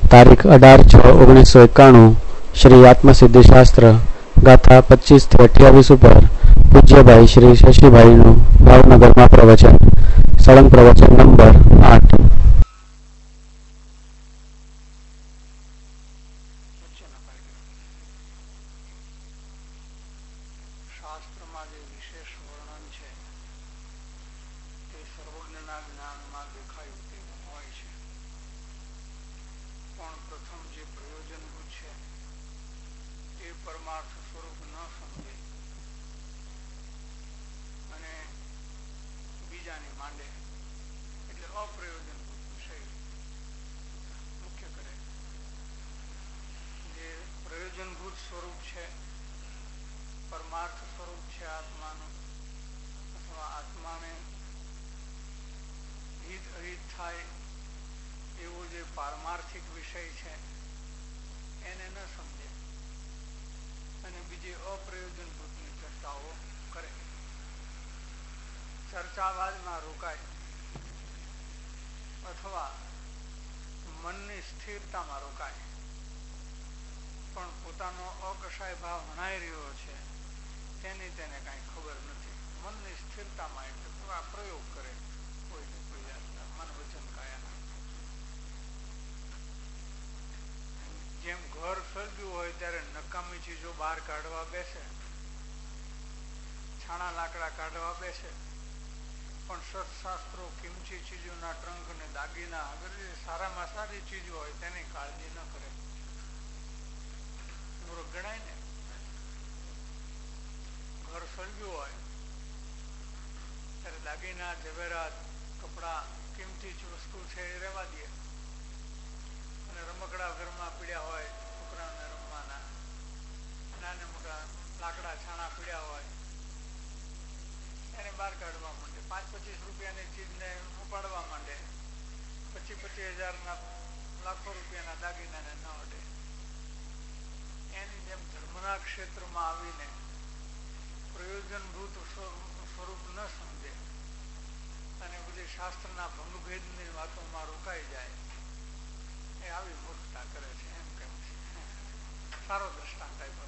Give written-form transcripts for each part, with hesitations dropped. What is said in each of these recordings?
તારીખ 18/6/1991 શ્રી આત્મસિદ્ધિશાસ્ત્ર ગાથા 25 થી 28 ઉપર પૂજ્યભાઈ શ્રી શશીભાઈનું ભાવનગરમાં પ્રવચન. સળંગ પ્રવચન નંબર 8. શાસ્ત્રમાં જે વિશેષ વર્ણન છે તે સર્વજ્ઞના જ્ઞાનમાં દેખાયું તેવું હોય છે, પણ પ્રથમ જે પ્રયોજનભૂત છે તે પરમાર્થ સ્વરૂપ ન સમજે અને બીજાને માંડે એટલે અપ્રયોજનભૂત વિષય મુખ્ય કરે. જે પ્રયોજનભૂત સ્વરૂપ છે, પરમાર્થ સ્વરૂપ છે આત્માનું, અથવા આત્માને હિત અહિત થાય એવો જે પારમાર્થિક વિષય છે એને ન સમજે અને બીજી અપ્રયોજનભૂતની ચર્ચાઓ કરે. ચર્ચાવાદમાં રોકાય અથવા મનની સ્થિરતામાં રોકાય, પણ પોતાનો અકશાય ભાવ હણાઈ રહ્યો છે તેની તેને કાંઈ ખબર નથી. મનની સ્થિરતામાં એટલે આ પ્રયોગ કરે કોઈને કોઈ જાતના મન વચન કાયાના. જેમ ઘર સળગ્યું હોય ત્યારે નકામી ચીજો બહાર કાઢવા બેસે, છાણા લાકડા કાઢવા બેસે, પણ સત્શાસ્ત્રો કિંમતી ચીજોના ટ્રંક અને દાગીના અગર સારામાં સારી ચીજો હોય તેની કાળજી ન કરે. મૂર્ખ ગણાય ને. ઘર સળગ્યું હોય ત્યારે દાગીના, ઝવેરાત, કપડા, કિંમતી વસ્તુ છે એ રહેવા દે, અને રમકડા ઘરમાં પીડ્યા હોય, છોકરાઓને રમવાના નાના મોટા લાકડા છાણા પીડ્યા હોય એને બહાર કાઢવા માંડે. 5-25 રૂપિયાની ચીજને ઉપાડવા માંડે, 25,000-25,000ના લાખો રૂપિયાના દાગીનાને ન અડે. એની જેમ ધર્મના ક્ષેત્રમાં આવીને પ્રયોજનભૂત સ્વરૂપ ન સમજે અને બધી શાસ્ત્રના ભંગભેદની વાતોમાં રોકાઈ જાય, એ આવી મૂર્ખતા કરે છે એમ કેમ છે. સારો દ્રષ્ટાંત આપ્યો.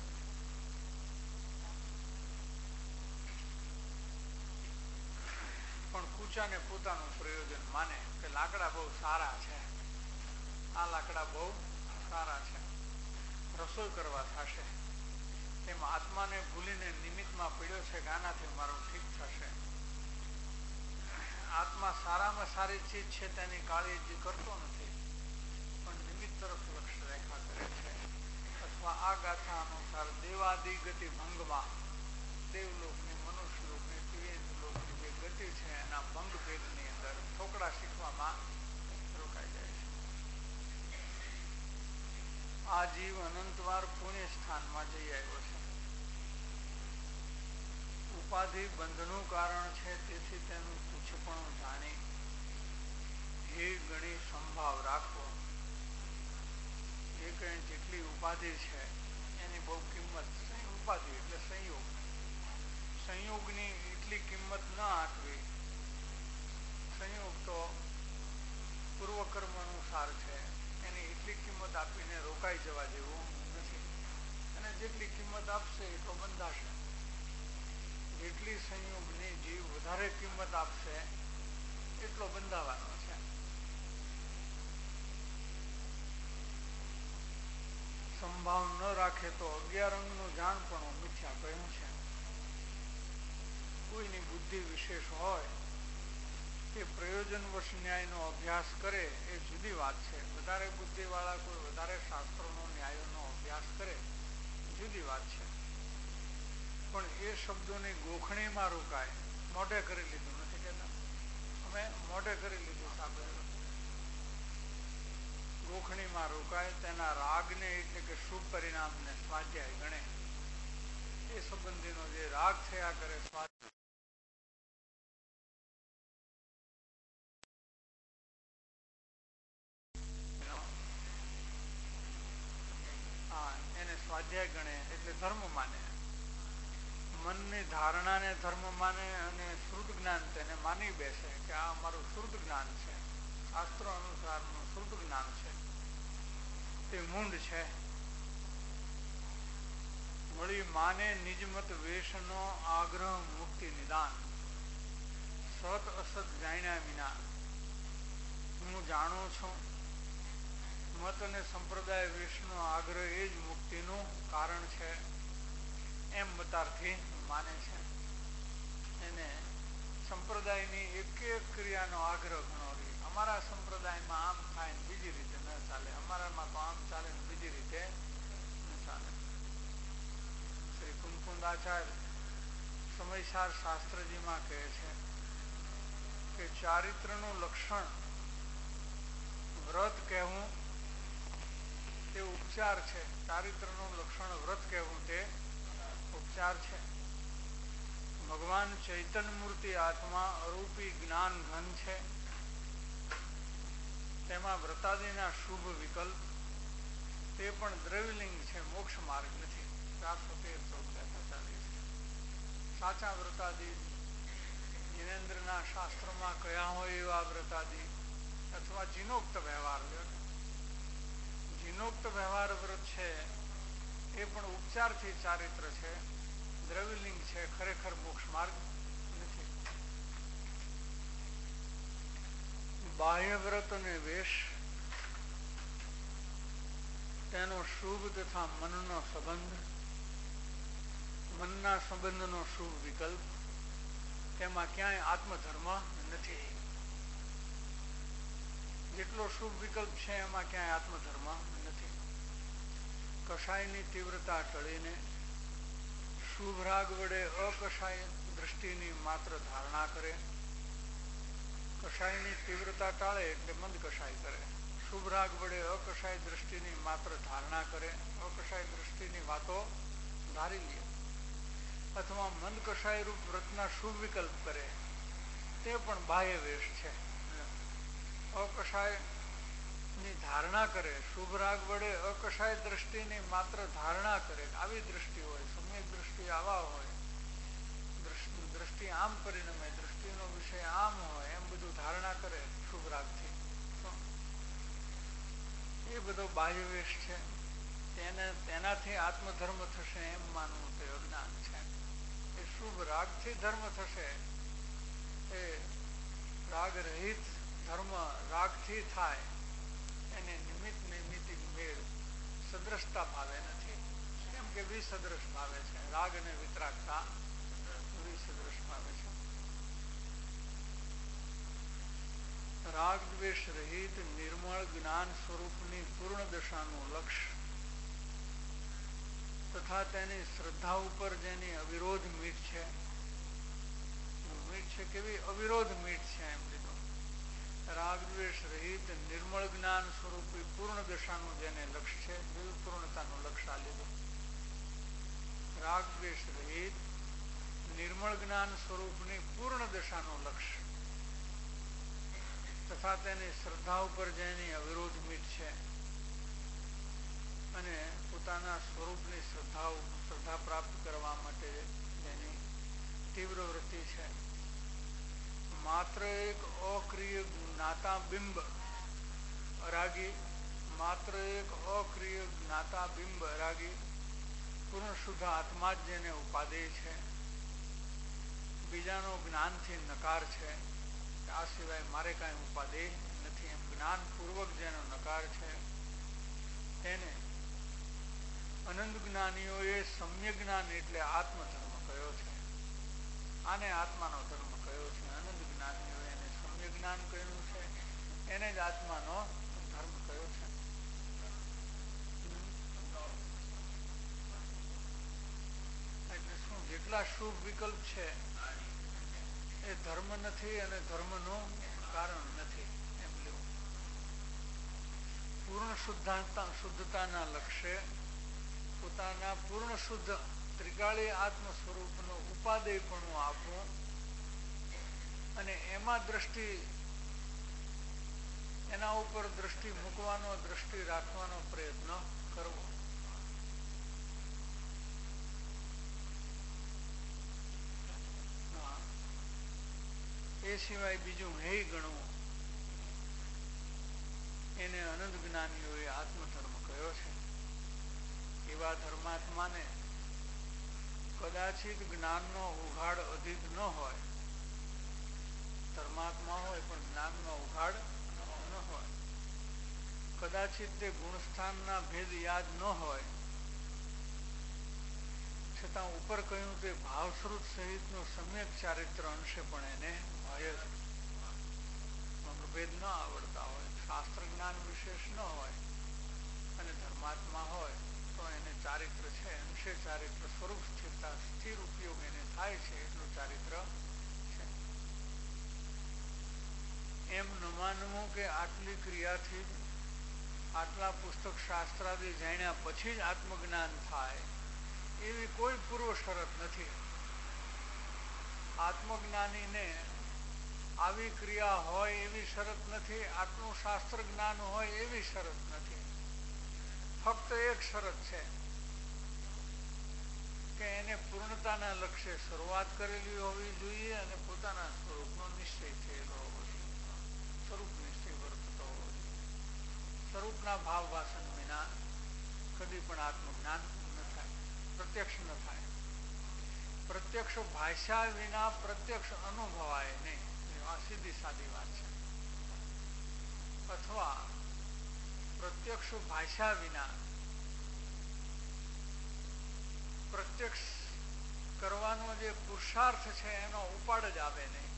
પણ કૂચાને પોતાનું પ્રયોજન માને કે લાકડા બહુ સારા છે, આ લાકડા બહુ સારા છે, રસોઈ કરવા થશે, તેમાં આત્માને ભૂલીને નિમિત્તમાં પડ્યો છે કે આનાથી મારું ઠીક થશે. આત્મા સારામાં સારી ચીજ છે તેની કાળજી કરતો નથી, પણ નિમિત્ત તરફ લક્ષ્ય રેખા કરે છે. અથવા આ ગાથા અનુસાર દેવાદિ ગતિ ભંગમાં દેવલોકની, મનુષ્યલોકની, તિર્યંત લોકની જે ગતિ છે એના ભંગ ભેદની અંદર ઠોકડા શીખવામાં રોકાઈ જાય છે. આ જીવ અનંતવાર પુણ્ય સ્થાનમાં જઈ આવ્યો છે. ઉપાધિ બંધનું કારણ છે, તેથી તેનું તુચ્છપણું જાણી હે ગણી સંભાવ રાખવો. જે કંઈ જેટલી ઉપાધિ છે એની બહુ કિંમત, ઉપાધિ એટલે સંયોગ, સંયોગની એટલી કિંમત ન આંકવી. સંયોગ તો પૂર્વકર્મ અનુસાર છે, એની એટલી કિંમત આપીને રોકાઈ જવા જેવું નથી. અને જેટલી કિંમત આપશે એટલો બંધાશે. જેટલી સંયોગની જીવ વધારે કિંમત આપશે એટલો બંધાવાનો છે. સંભાવ ન રાખે તો 11 અંગનું જાણપણું મિથ્યા કહ્યું છે. કોઈની બુદ્ધિ વિશેષ હોય તે પ્રયોજનવશ ન્યાયનો અભ્યાસ કરે એ જુદી વાત છે. વધારે બુદ્ધિવાળા કોઈ વધારે શાસ્ત્રોનો, ન્યાયોનો અભ્યાસ કરે જુદી વાત છે. પણ એ શબ્દોની ગોખણીમાં રોકાય. મોઢે કરી લીધું નથી કહેતા, અમે મોઢે કરી લીધું સાંભળેલું. ગોખણીમાં રોકાય, તેના રાગને એટલે કે શુભ પરિણામને સ્વાધ્યાય ગણે. એ સંબંધીનો જે રાગ થયા કરે સ્વાધ્યાય, એને સ્વાધ્યાય ગણે એટલે ધર્મ માને. મનની ધારણાને ધર્મ માને અને શ્રુત જ્ઞાન તેને માની બેસે કે આ અમારું શ્રુત જ્ઞાન છે, શાસ્ત્રો અનુસારનું શ્રુત જ્ઞાન છે. તે મૂંડ છે. મળી માને નિજમત વેશનો આગ્રહ મુક્તિ નિદાન. સત અસત જાણ્યા વિના હું જાણું છું. મત અને સંપ્રદાય વેશનો આગ્રહ એ જ મુક્તિનું કારણ છે એમ મતાર્થી માને છે. એને સંપ્રદાયની એક એક ક્રિયાનો આગ્રહ ઘણો રહે. અમારા સંપ્રદાયમાં આમ થાય ને બીજી રીતે ન ચાલે, અમારામાં તો આમ ચાલે ને બીજી રીતે ન ચાલે. શ્રી કુમકુંદાચાર્ય સમયસાર શાસ્ત્રજીમાં કહે છે કે ચારિત્રનું લક્ષણ વ્રત કહેવું તે ઉપચાર છે. ચારિત્રનું લક્ષણ વ્રત કહેવું તે ઉપચાર છે. ભગવાન ચૈતન્ય મૂર્તિ આત્મા અરૂપી જ્ઞાન ઘન છે. તેમાં વ્રતાદિના શુભ વિકલ્પ તે પણ દ્રવ્યલિંગ છે, મોક્ષ માર્ગ નથી. 413 સાચા વ્રતાદિ જિનેન્દ્રના શાસ્ત્રોમાં કયા હોય એવા વ્રતાદિ અથવા જીનોક્ત વ્યવહાર લે. જીનોક્ત વ્યવહાર વ્રત છે એ પણ ઉપચારથી ચારિત્ર છે, દ્રવ્યલિંગ છે, ખરેખર મોક્ષ માર્ગ નથી. બાહ્ય વ્રત અને વેશ તેનો શુભ તથા મનનો સંબંધ, મનના સંબંધનો શુભ વિકલ્પ, તેમાં ક્યાંય આત્મધર્મ નથી. જેટલો શુભ વિકલ્પ છે એમાં ક્યાંય આત્મધર્મ નથી. કષાયની તીવ્રતા ટળીને શુભ રાગ વડે અકષાય દ્રષ્ટિની માત્ર ધારણા કરે. કષાયની તીવ્રતા ટાળે એટલે મંદ કષાય કરે. શુભ રાગ વડે અકષાય દ્રષ્ટિની માત્ર ધારણા કરે, અકષાય દ્રષ્ટિની વાતો ધારી લે. અથવા મંદ કષાય રૂપ વ્રતના શુભ વિકલ્પ કરે તે પણ બાહ્ય વેશ છે. અકષાયની ધારણા કરે, શુભ રાગ વડે અકષાય દ્રષ્ટિની માત્ર ધારણા કરે. આવી દ્રષ્ટિ હોય, સમ્યક દ્રષ્ટિ આવા હોય, દ્રષ્ટિ આમ પરિણમે, દ્રષ્ટિનો વિષય આમ હોય, એમ બધું ધારણા કરે શુભ રાગથી. એ બધો બાહ્ય વેશ છે. તેનાથી આત્મધર્મ થશે એમ માનવું તે અજ્ઞાન છે. એ શુભ રાગથી ધર્મ થશે એ રાગ રહિત ધર્મ રાગથી થાય એને નિમિત્ત નૈમિતિક મેળ સદ્રષ્ટા ભાવે નથી. કેમ કે વિસદ્રશ ભાવે છે. રાગ અને વિતરાગતા વિસદ્રશ ભાવે છે. રાગ દ્વેષ રહિત નિર્મળ જ્ઞાન સ્વરૂપની પૂર્ણ દશાનું લક્ષ્ય તથા તેની શ્રદ્ધા ઉપર જેની અવિરોધ મીઠ છે. મીઠ છે કેવી? અવિરોધ મીઠ છે એમ લીધું. રાગ દ્વેષ રહિત નિર્મળ જ્ઞાન સ્વરૂપી પૂર્ણ દશાનું જેને લક્ષ્ય છે, પૂર્ણતાનું લક્ષ્ય આ લીધું. રાગ દ્વેષ રહિત નિર્મળ જ્ઞાન સ્વરૂપની પૂર્ણ દશાનું લક્ષ્ય તથા તેની શ્રદ્ધા ઉપર જેની અવિરોધ મીઠ છે અને પોતાના સ્વરૂપની શ્રદ્ધા પ્રાપ્ત કરવા માટે જેની તીવ્ર વૃત્તિ છે. માત્ર એક અક્રિય જ્ઞાતા બિંબ અરાગી, માત્ર એક અક્રિય જ્ઞાતા બિંબ અરાગી પૂર્ણ શુદ્ધ આત્મા જ જેને ઉપાદેય છે, બીજાનો જ્ઞાનથી નકાર છે, આ સિવાય મારે કાંઈ ઉપાદેય નથી એમ જ્ઞાનપૂર્વક જેનો નકાર છે તેને અનંત જ્ઞાનીઓએ સમ્યક જ્ઞાન એટલે આત્મધર્મ કયો છે. આને આત્માનો ધર્મ કયો છે. અનંત જ્ઞાનીઓએ એને સમ્યક જ્ઞાન કહ્યું છે, એને જ આત્માનો ધર્મ કયો છે. એટલે શું? જેટલા શુભ વિકલ્પ છે એ ધર્મ નથી અને ધર્મનું કારણ નથી એમ લેવું. પૂર્ણ શુદ્ધતાના લક્ષ્ય પોતાના પૂર્ણ શુદ્ધ ત્રિકાળી આત્મ સ્વરૂપનો ઉપાદેયપણું આપવું અને એમાં દ્રષ્ટિ, એના ઉપર દ્રષ્ટિ મૂકવાનો, દ્રષ્ટિ રાખવાનો પ્રયત્ન કરવો. એ સિવાય બીજું હે ગણવું એને અનંત જ્ઞાનીઓએ આત્મધર્મ કયો છે. એવા ધર્માત્માને કદાચિત જ્ઞાનનો ઉઘાડ અધિક ન હોય, ધર્માત્મા હોય પણ જ્ઞાનનો ઉઘાડ ન હોય, કદાચિત તે ગુણસ્થાનના ભેદ યાદ ન હોય, છતાં ઉપર કહ્યું તે ભાવશ્રુત સહિતનું સમ્યક ચારિત્ર અંશે પણ એને હોય જ. ભેદ ન આવડતા હોય, શાસ્ત્ર જ્ઞાન વિશેષ ન હોય અને ધર્માત્મા હોય તો એને ચારિત્ર છે, અંશે ચારિત્ર, સ્વરૂપ સ્થિરતા, સ્થિર ઉપયોગ એને થાય છે એટલું ચારિત્ર છે. એમ ન માનવું કે આટલી ક્રિયાથી આટલા પુસ્તક શાસ્ત્રાદિ જાણ્યા પછી જ આત્મજ્ઞાન થાય એવી કોઈ પૂર્વ શરત નથી. આત્મજ્ઞાનીને આવી ક્રિયા હોય એવી શરત નથી, આટલું શાસ્ત્ર જ્ઞાન હોય એવી શરત નથી. ફક્ત એક શરત છે કે એને પૂર્ણતાના લક્ષ્ય શરૂઆત કરેલી હોવી જોઈએ અને પોતાના સ્વરૂપનો નિશ્ચય થયેલો હોવો જોઈએ, સ્વરૂપ નિશ્ચય વર્તતો હોવો જોઈએ. સ્વરૂપના ભાવ વાસન વિના કદી પણ આત્મજ્ઞાન ન થાય, પ્રત્યક્ષ ન થાય. પ્રત્યક્ષ ભાષા વિના પ્રત્યક્ષ અનુભવાય નહીં, આ સીધી સાદી વાત છે. અથવા પ્રત્યક્ષ ભાષા વિના પ્રત્યક્ષ કરવાનો જે પુરુષાર્થ છે એનો ઉપાડ જ આવે નહીં.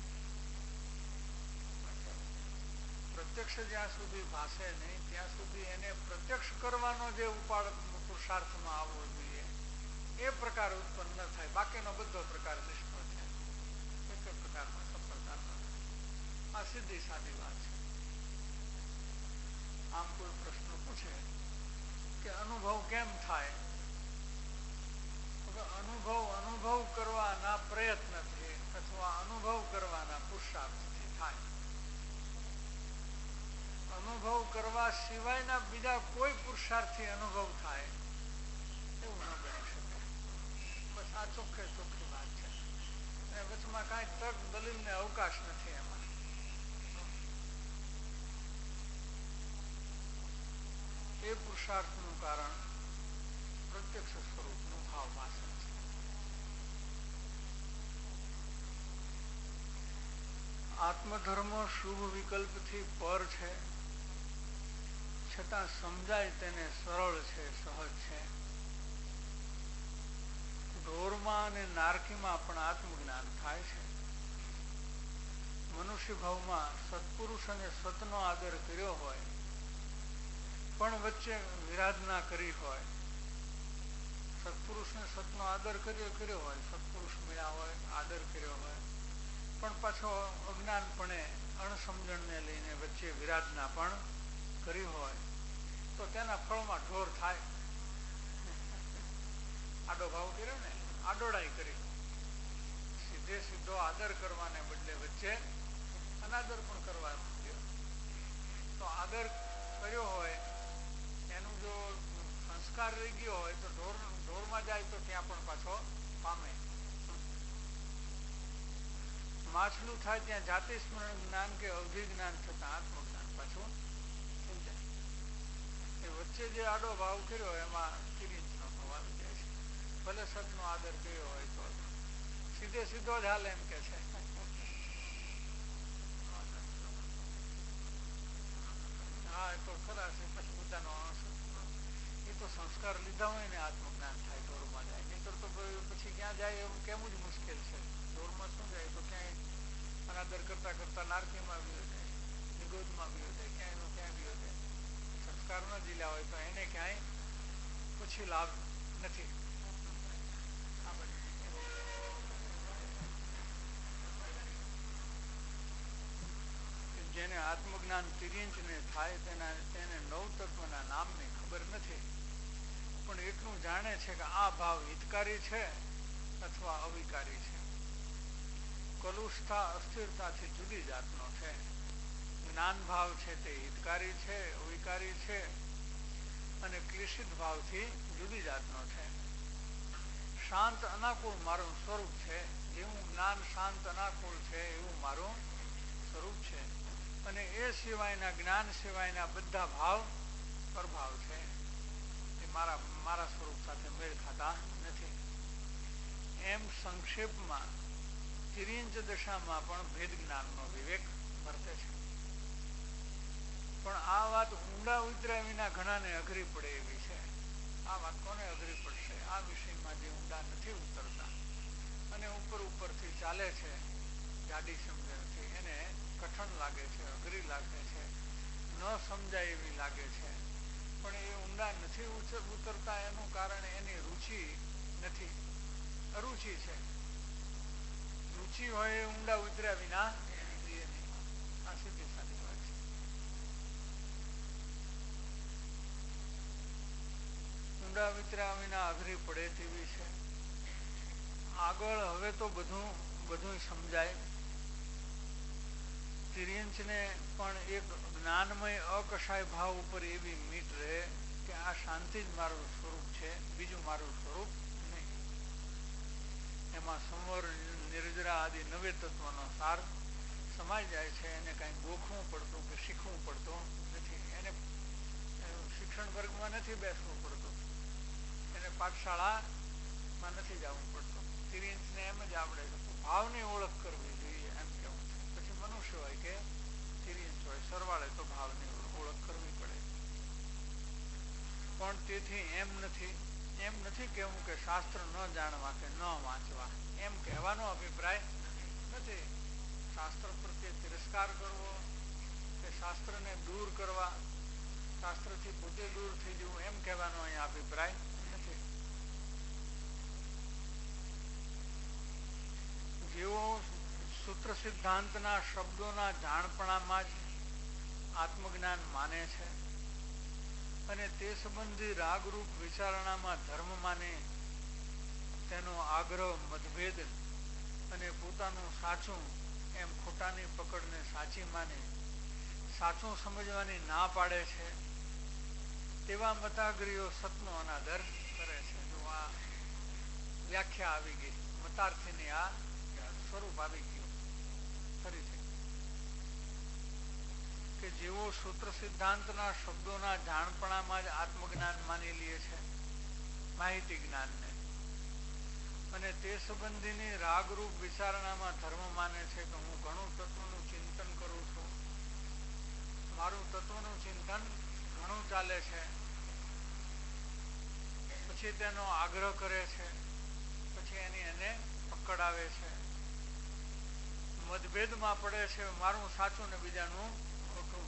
પ્રત્યક્ષ જ્યાં સુધી ભાષે નહીં ત્યાં સુધી એને પ્રત્યક્ષ કરવાનો જે ઉપાડ પુરુષાર્થમાં આવવો જોઈએ એ પ્રકાર ઉત્પન્ન ન થાય. બાકીનો બધો પ્રકાર નિષ્ફળ થાય, એક જ પ્રકારમાં સફળતા ન થાય. આ સીધી સાદી વાત છે. આમ કોઈ પ્રશ્ન પૂછે કે અનુભવ કેમ થાય, અનુભવ કરવાના પ્રયત્નથી અથવા અનુભવ કરવાના પુરુષાર્થથી થાય. અનુભવ કરવા સિવાયના બીજા કોઈ પુરુષાર્થથી અનુભવ થાય એવું ન બની શકે. બસ આ ચોખ્ખે ચોખ્ખી વાત છે. અને વચમાં કાંઈ તર્ક દલીલને અવકાશ નથી. એમાં એ પુરુષાર્થનું કારણ પ્રત્યક્ષ સ્વરૂપનું ભાવ વાસન છે. આત્મધર્મ શુભ વિકલ્પથી પર છે, છતાં સમજાય તેને સરળ છે, સહજ છે. ઢોરમાં અને નારકીમાં પણ આત્મજ્ઞાન થાય છે. મનુષ્ય ભાવમાં સત્પુરુષ અને સતનો આદર કર્યો હોય પણ વચ્ચે વિરાધના કરી હોય, સત્પુરુષને સતનો આદર કર્યો હોય, સત્પુરુષ મળ્યા હોય, આદર કર્યો હોય, પણ પાછો અજ્ઞાનપણે અણસમજણને લઈને વચ્ચે વિરાધના પણ કરી હોય તો તેના ફળમાં ઢોર થાય. આડો ભાવ કર્યો ને, આડોડાઈ કરી, સીધો આદર કરવાને બદલે વચ્ચે અનાદર પણ કરવા દો. તો આદર કર્યો હોય એનું જો સંસ્કાર રહી ગયો હોય તો ઢોરમાં જાય તો ત્યાં પણ પાછો પામે. માછલું થાય ત્યાં જાતિ સ્મરણ જ્ઞાન કે અવધિ જ્ઞાન થતા આત્મજ્ઞાન પાછું થઈ જાય. એ વચ્ચે જે આડો ભાવ કર્યો એમાં કિરીટનો ભાવ આવી જાય છે. ભલે સતનો આદર કર્યો હોય તો સીધો જ હાલ એમ કે છે. હા એ તો ખરા છે. પછી પોતાનો એ તો સંસ્કાર લીધા હોય ને આત્મજ્ઞાન થાય, ઢોરમાં જાય. નહીતર તો પછી ક્યાં જાય એવું કેવું જ મુશ્કેલ છે. ઢોરમાં શું જાય તો ક્યાંય અનાદર કરતા કરતા નારકીમાં બી જાય, નિગોદમાં બી જાય, ક્યાંય ક્યાં બી જાય. સંસ્કાર ન જીલ્યા હોય તો એને ક્યાંય પછી લાભ નથી. જેને આત્મજ્ઞાન તિર્યંચને થાય તેને નવ તત્વના નામની ખબર નથી, પણ એટલું જાણે છે કે આ ભાવ હિતકારી છે અથવા અવિકારી છે. કલુષતા અસ્થિરતાથી જુદી જાતનો છે. જ્ઞાન ભાવ છે તે હિતકારી છે, અવિકારી છે, અને ક્લેશિત ભાવથી જુદી જાતનો છે. શાંત અનાકુળ મારું સ્વરૂપ છે. જેવું જ્ઞાન શાંત અનાકુળ છે એવું મારું સ્વરૂપ છે. અને એ સિવાયના જ્ઞાન સિવાયના બધા ભાવ પ્રભાવ છે એ મારા સ્વરૂપ સાથે મેળ ખાતા નથી. એમ સંક્ષેપમાં તિર્યંચ દશામાં પણ ભેદ જ્ઞાનનો વિવેક વર્તે છે. પણ આ વાત ઊંડા ઉતર્યા વિના ઘણાને અઘરી પડે એવી છે. આ વાત કોને અઘરી પડશે? આ વિષયમાં જે ઊંડા નથી ઉતરતા અને ઉપરથી ચાલે છે જાડી સમજણથી, એને કઠણ લાગે છે, અઘરી લાગે છે, ન સમજાય એવી લાગે છે. પણ એ ઊંડા નથી ઉતરતા એનું કારણ એની રુચિ નથી, અરુચિ છે. રુચિ હોય એ ઊંડા ઉતર્યા વિના એ નહીં. આ સીધી સાદી વાત છે. ઊંડા ઉતર્યા વિના અઘરી પડે તેવી છે. આગળ હવે તો બધું સમજાય. તિર્યંચને પણ એક જ્ઞાનમય અકશાય ભાવ ઉપર એવી મીટ રહે કે આ શાંતિ જ મારું સ્વરૂપ છે, બીજું મારું સ્વરૂપ નહીં. એમાં સંવર, નિર્જરા આદિ નવે તત્વનો સાર સમાઈ જાય છે. એને કાંઈ ગોખવું પડતું કે શીખવું પડતું નથી. એને શિક્ષણ વર્ગમાં નથી બેસવું પડતું, એને પાઠશાળામાં નથી જવું પડતું. તિર્યંચને એમ જ આવડે છે. ભાવની ઓળખ કરવી જોઈએ એમ કેવું છે. પછી મનુષ્ય હોય કે તિર્યંચ હોય, સરવાળે તો ભાવની ઓળખ કરવી પડે. પણ તેથી એમ નથી કહેવું કે શાસ્ત્ર ન જાણવા કે ન વાંચવા, એમ કહેવાનો અભિપ્રાય નથી. શાસ્ત્ર પ્રત્યે તિરસ્કાર કરવો કે શાસ્ત્રને દૂર કરવા, શાસ્ત્રથી પોતે દૂર થઈ જવું, એમ કહેવાનો અહીંયા અભિપ્રાય નથી. જેઓ સૂત્ર સિદ્ધાંતના શબ્દોના જાણપણામાં જ આત્મજ્ઞાન માને છે અને તે સંબંધી રાગરૂપ વિચારણામાં ધર્મ માને, તેનો આગ્રહ મતભેદ અને પોતાનું સાચું એમ ખોટાની પકડને સાચી માને, સાચું સમજવાની ના પાડે છે, તેવા મતાગ્રીઓ સતનો અનાદર કરે છે. જો આ વ્યાખ્યા આવી ગઈ, મતાર્થીની આ સ્વરૂપ આવી ગયું ફરીથી કે જેઓ સૂત્ર સિદ્ધાંતના શબ્દોના જાણપણામાં જ આત્મજ્ઞાન માની લે છે, માહિતી જ્ઞાનને, અને તે સંબંધીની રાગરૂપ વિચારણામાં ધર્મ માને છે કે હું ઘણું તત્વનું ચિંતન કરું છું, મારું તત્વનું ચિંતન ઘણું ચાલે છે, પછી તેનો આગ્રહ કરે છે, પછી એને પકડ આવે છે, મતભેદમાં પડે છે, મારું સાચું ને બીજાનું ખોટું,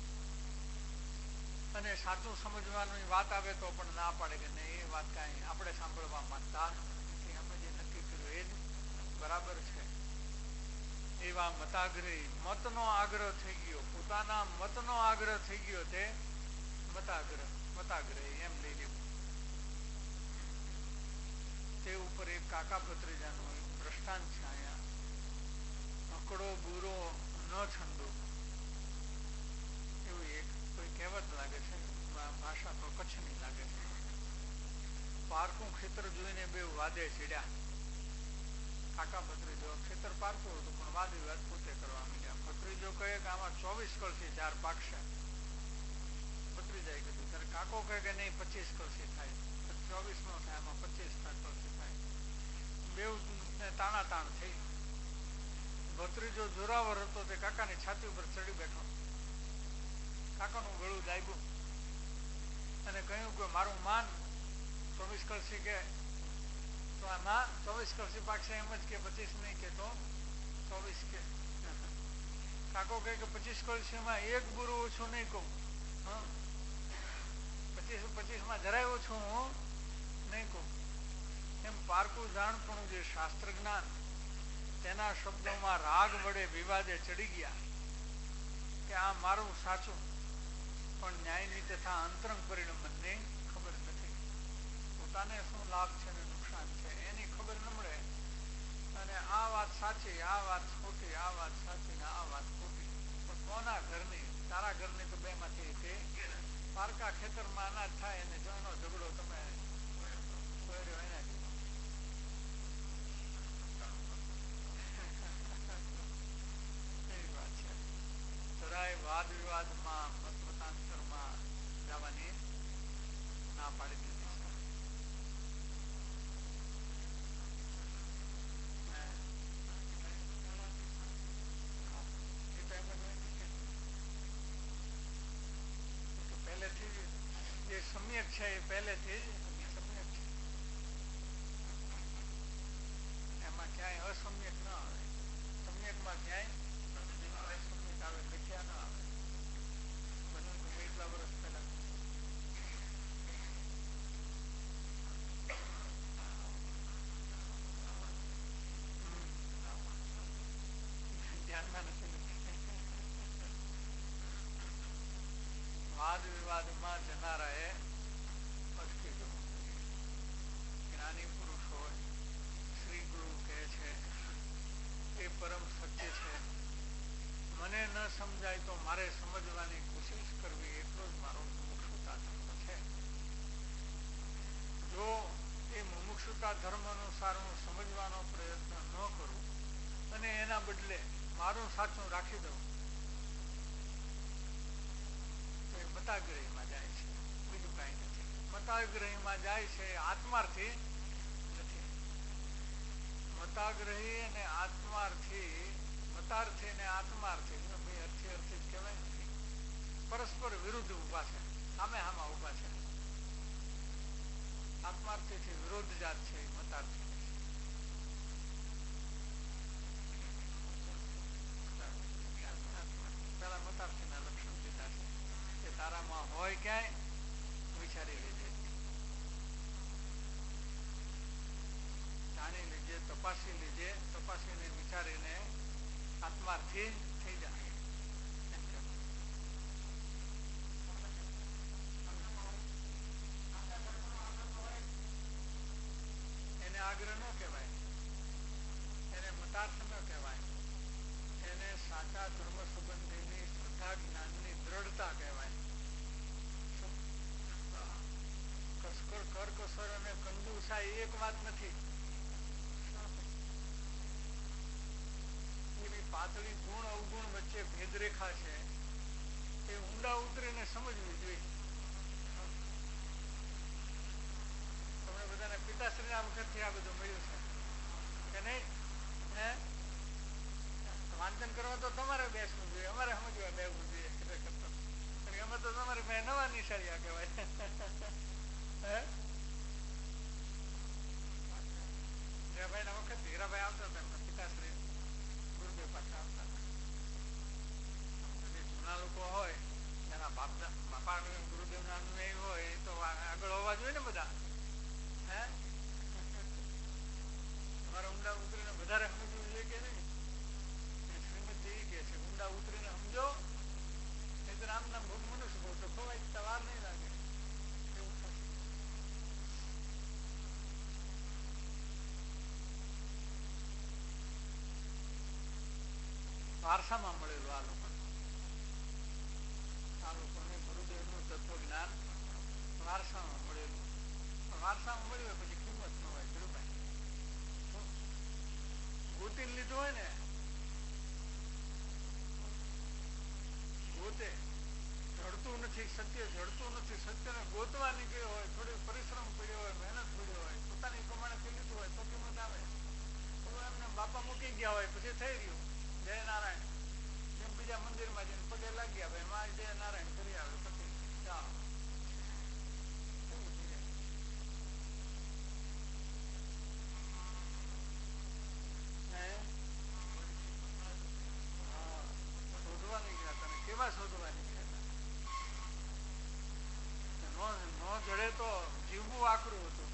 અને સાચું સમજવાની વાત આવે તો પણ ના પાડે કે નહીં, એ વાત કાંઈ આપણે સાંભળવા માંગતા નથી, અમે જે નક્કી કર્યું એ જ બરાબર છે. એવા મતાગ્રહી, મતનો આગ્રહ થઈ ગયો, પોતાના મતનો આગ્રહ થઈ ગયો, તે મતાગ્રહી એમ લઈ લેવું. તે ઉપર એક કાકા ભત્રીજાનું એક દ્રષ્ટાંત છે અહીંયા. અકડો બુરો ન છંદો, એવું એક કોઈ કહેવત લાગે છે. ભાષા તો કચ્છની લાગે છે. પારકું ખેતર જોઈને બે વાદે ચડ્યા. કાકા ભત્રીજો, ખેતર પારકું હતું પણ વાદ વિવાદ પોતે કરવા માંડ્યા. ભત્રીજો કહે કે આમાં 24 કળશી ચાર પાકશે. ભત્રીજાએ કીધું ત્યારે કાકો કહે કે નહીં, 25 કળશી થાય. 24 નો થાય, આમાં 25 કળશી થાય. બેઉ તાણા તાણ થઈ. ભત્રીજો જોરાવર હતો, તે કાકાની છાતી ઉપર ચડી બેઠો. કાકાનું ગળું દાબ્યું અને કહ્યું કે મારું માન 24 કળશી કે તો આમાં 24 કળશી પાકશે એમ જ કે 25 નહીં કે તો 24 કે. કાકો કહે કે 25 કળશીમાં એક બુરું ઓછું નહીં કહું, 25 માં જરાય ઓછું હું નહીં કહું. એમ પારકું જાણપણું જે શાસ્ત્ર જ્ઞાન, તેના શબ્દોમાં રાગ વડે વિવાદે ચડી ગયા કે આ મારું સાચું, પણ ન્યાયની તથા અંતરંગ પરિણમને ખબર નથી. પોતાને શું લાભ છે ને નુકસાન છે એની ખબર ન મળે, અને આ વાત સાચી, આ વાત ખોટી, આ વાત સાચી ને આ વાત ખોટી. પણ કોના ઘરની? તારા ઘરની તો બે માંથી તે પારકા ખેતરમાં અનાજ થાય અને જણનો ઝઘડો તમે કર્યો એના જેવો. એવી વાત છે. જરાય વાદ વિવાદમાં મતમતાંતરમાં જવાની છે એ પહેલેથી જ સમ્યક છે. એમાં ક્યાંય અસમ્યક ન આવે. સમ્યકમાં ક્યાંય અસમ્યક આવે, મિથ્યા ન આવે. બને તો એટલા વર્ષ પહેલા ધ્યાનમાં નથી. વાદ વિવાદમાં જનારાએ અટકી જવું. જ્ઞાની પુરુષ હોય, શ્રી ગુરુ કહે છે એ પરમ સત્ય છે, મને ન સમજાય તો મારે સમજવાની કોશિશ કરવી, એટલો જ મારો મુમુક્ષુતા ધર્મ છે. જો એ મુમુક્ષુતા ધર્મ અનુસાર હું સમજવાનો પ્રયત્ન ન કરું અને એના બદલે મારું સાચું રાખી દઉં તો એ મતાગ્રહીમાં જાય છે, બીજું કાંઈ નથી. મતાગ્રહીમાં જાય છે એ આત્માર્થી નથી. મતાગ્રહી અને આત્માર્થી, મતાર્થી અને આત્માર્થી બે અર્થી અર્થી જ કહેવાય નથી. પરસ્પર વિરુદ્ધ ઉભા છે, સામે સામા ઉભા છે. આત્માર્થીથી વિરોધ જાત છે એ મતાર્થી. પેલા મતાર્થીના લક્ષણ કીધા છે કે તારામાં હોય ક્યાંય વિચારી લેજે, જાણી લેજે, તપાસી લેજે, તપાસીને વિચારીને આત્માર્થી થઈ જાય. એને આગ્રહ ન કહેવાય, એને મતાર્થ ન કહેવાય, એને સાચા ધર્મ સંબંધીની શ્રદ્ધા જ્ઞાનની દ્રઢતા કહેવાય. કરકસર અને કંજુસા એક વાત નથી. એવી પાતળી ગુણ અવગુણ વચ્ચે ભેદરેખા છે, એ ઊંડા ઉતરીને સમજવી જોઈએ. તમને બધાને પિતાશ્રીના વખતથી આ બધું મળ્યું છે કે નહીં? હે, વાંચન કરવા તો તમારે બેસવું જોઈએ, અમારે સમજવા બેસવું જોઈએ. અમે તો તમારી પાસે નવા નિશાળિયા કહેવાય. હીરાભાઈ ના વખત હીરાભાઈ આવતા હતા, પિતાશ્રી ગુરુદેવ પાસે આવતા હતા. જૂના લોકો હોય એના બાપા ગુરુદેવ ના અનુયાયી હોય એ તો આગળ હોવા જોઈએ ને બધા. હે, તમારે ઊંડા ઉતરીને વધારે સમજવું જોઈએ કે નહીં? શ્રીમદજી કે છે ઊંડા ઉતરીને સમજો, નહીં તો આમ નામ મનુષ્ય બહુ તો ખોવાય વાર નહીં લાગે. એવું થશે. વારસામાં મળેલું આ લોકોને ગુરુદેવનું તત્વજ્ઞાન વારસામાં મળેલું. વારસામાં મળ્યું હોય પછી કિંમત ન હોય. ધીરુભાઈ ગોતીને લીધું હોય ને, ગોતે જડતું નથી, સત્ય જડતું નથી, સત્યને ગોતવા નીકળ્યો હોય, થોડી પરિશ્રમ કર્યો હોય, મહેનત કર્યો હોય, પોતાની પ્રમાણે કરી લીધું હોય તો કિંમત આવે. તો એમને બાપા મૂકી ગયા હોય પછી થઈ રહ્યું જય નારાયણ, જેમ બીજા મંદિરમાં જઈને પગે લાગ્યા ભાઈ માં જય નારાયણ કરી આવે પછી જાઓ. શોધવા નીકળ્યા હતા, કેવા શોધવા નીકળ્યા હતા. નો જડે તો જીવવું આકરું હતું.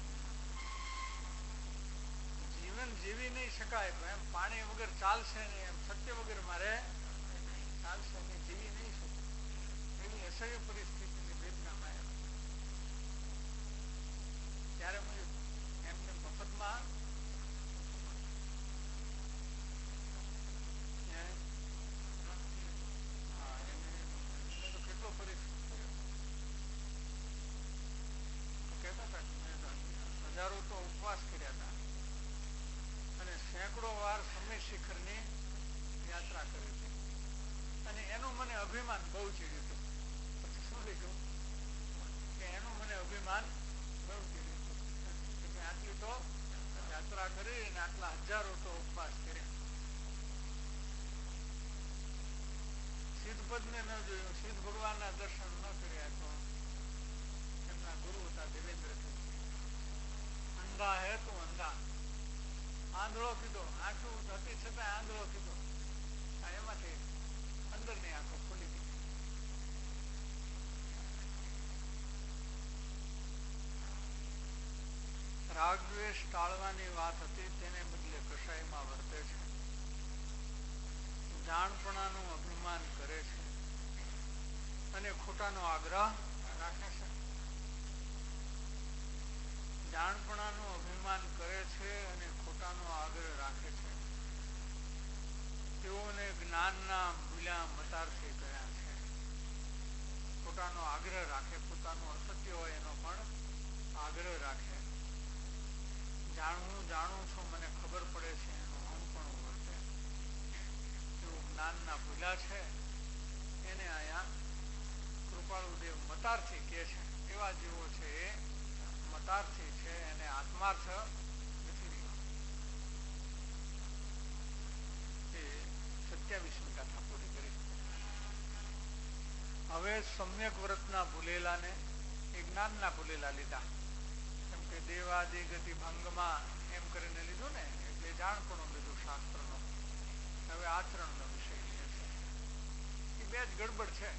જીવન જીવી નહીં શકાય, એમ પાણી વગર ચાલશે નહીં, એમ સત્ય વગર મારે ચાલશે નહીં, જીવી નહીં શકે. એવી અસહ્ય પરિસ્થિતિની વેદનામાં ત્યારે એમને મફતમાં કેટલો પરિસ્થિતિ કહેતા હતા, હજારો તો ઉપવાસ કર્યા હતા અને સેંકડો વાર સમય શિખરની યાત્રા કરી હતી. અને એનું મને અભિમાન બહુ ચડ્યું હતું. પછી શું લીધું કે એનું મને અભિમાન બહુ ચડ્યું હતું કે મેં આટલી તો યાત્રા કરી અને આટલા હજારો તો ઉપવાસ કર્યા. સિદ્ધ પદને ન જોયું, સિદ્ધ ભગવાનના દર્શન ન કર્યા તો એમના ગુરુ હતા આંધળો કીધો, આંખો હતી છતાં આંધળો કીધો. એમાંથી અંદરની આંખો ખુલી ગઈ. રાગ દ્વેષ ટાળવાની વાત હતી, તેને બદલે કસાયમાં વર્તે છે. જાણપણાનું અભિમાન કરે છે અને ખોટાનો આગ્રહ રાખે છે. જાણપણાનું અભિમાન કરે છે અને ખોટાનો આગ્રહ રાખે છે. તેઓને જ્ઞાનના ભૂલ્યા મતારથી ગયા છે. ખોટાનો આગ્રહ રાખે, પોતાનું અસત્ય હોય એનો પણ આગ્રહ રાખે. જાણું છું, મને ખબર પડે છે એનું હું પણ વર્તે. એવું જ્ઞાનના ભૂલા છે એને અહીંયા કૃપાળુદેવ મતાર્થી કહે છે. એવા જેવો છે એ મતાર્થી છે, એને આત્માર્થ નથી રહ્યો. એ 27મી ગાથા પૂરી કરી. હવે સમ્યક વ્રતના ભૂલેલાને એ જ્ઞાનના ભૂલેલા લીધા. કેમ કે દેવાદિ ગતિ ભંગમાં એમ કરીને લીધું ને, એટલે જાણપણું લીધું શાસ્ત્રનો. હવે આચરણનો વિષય છે. એ બે જ ગડબડ છે.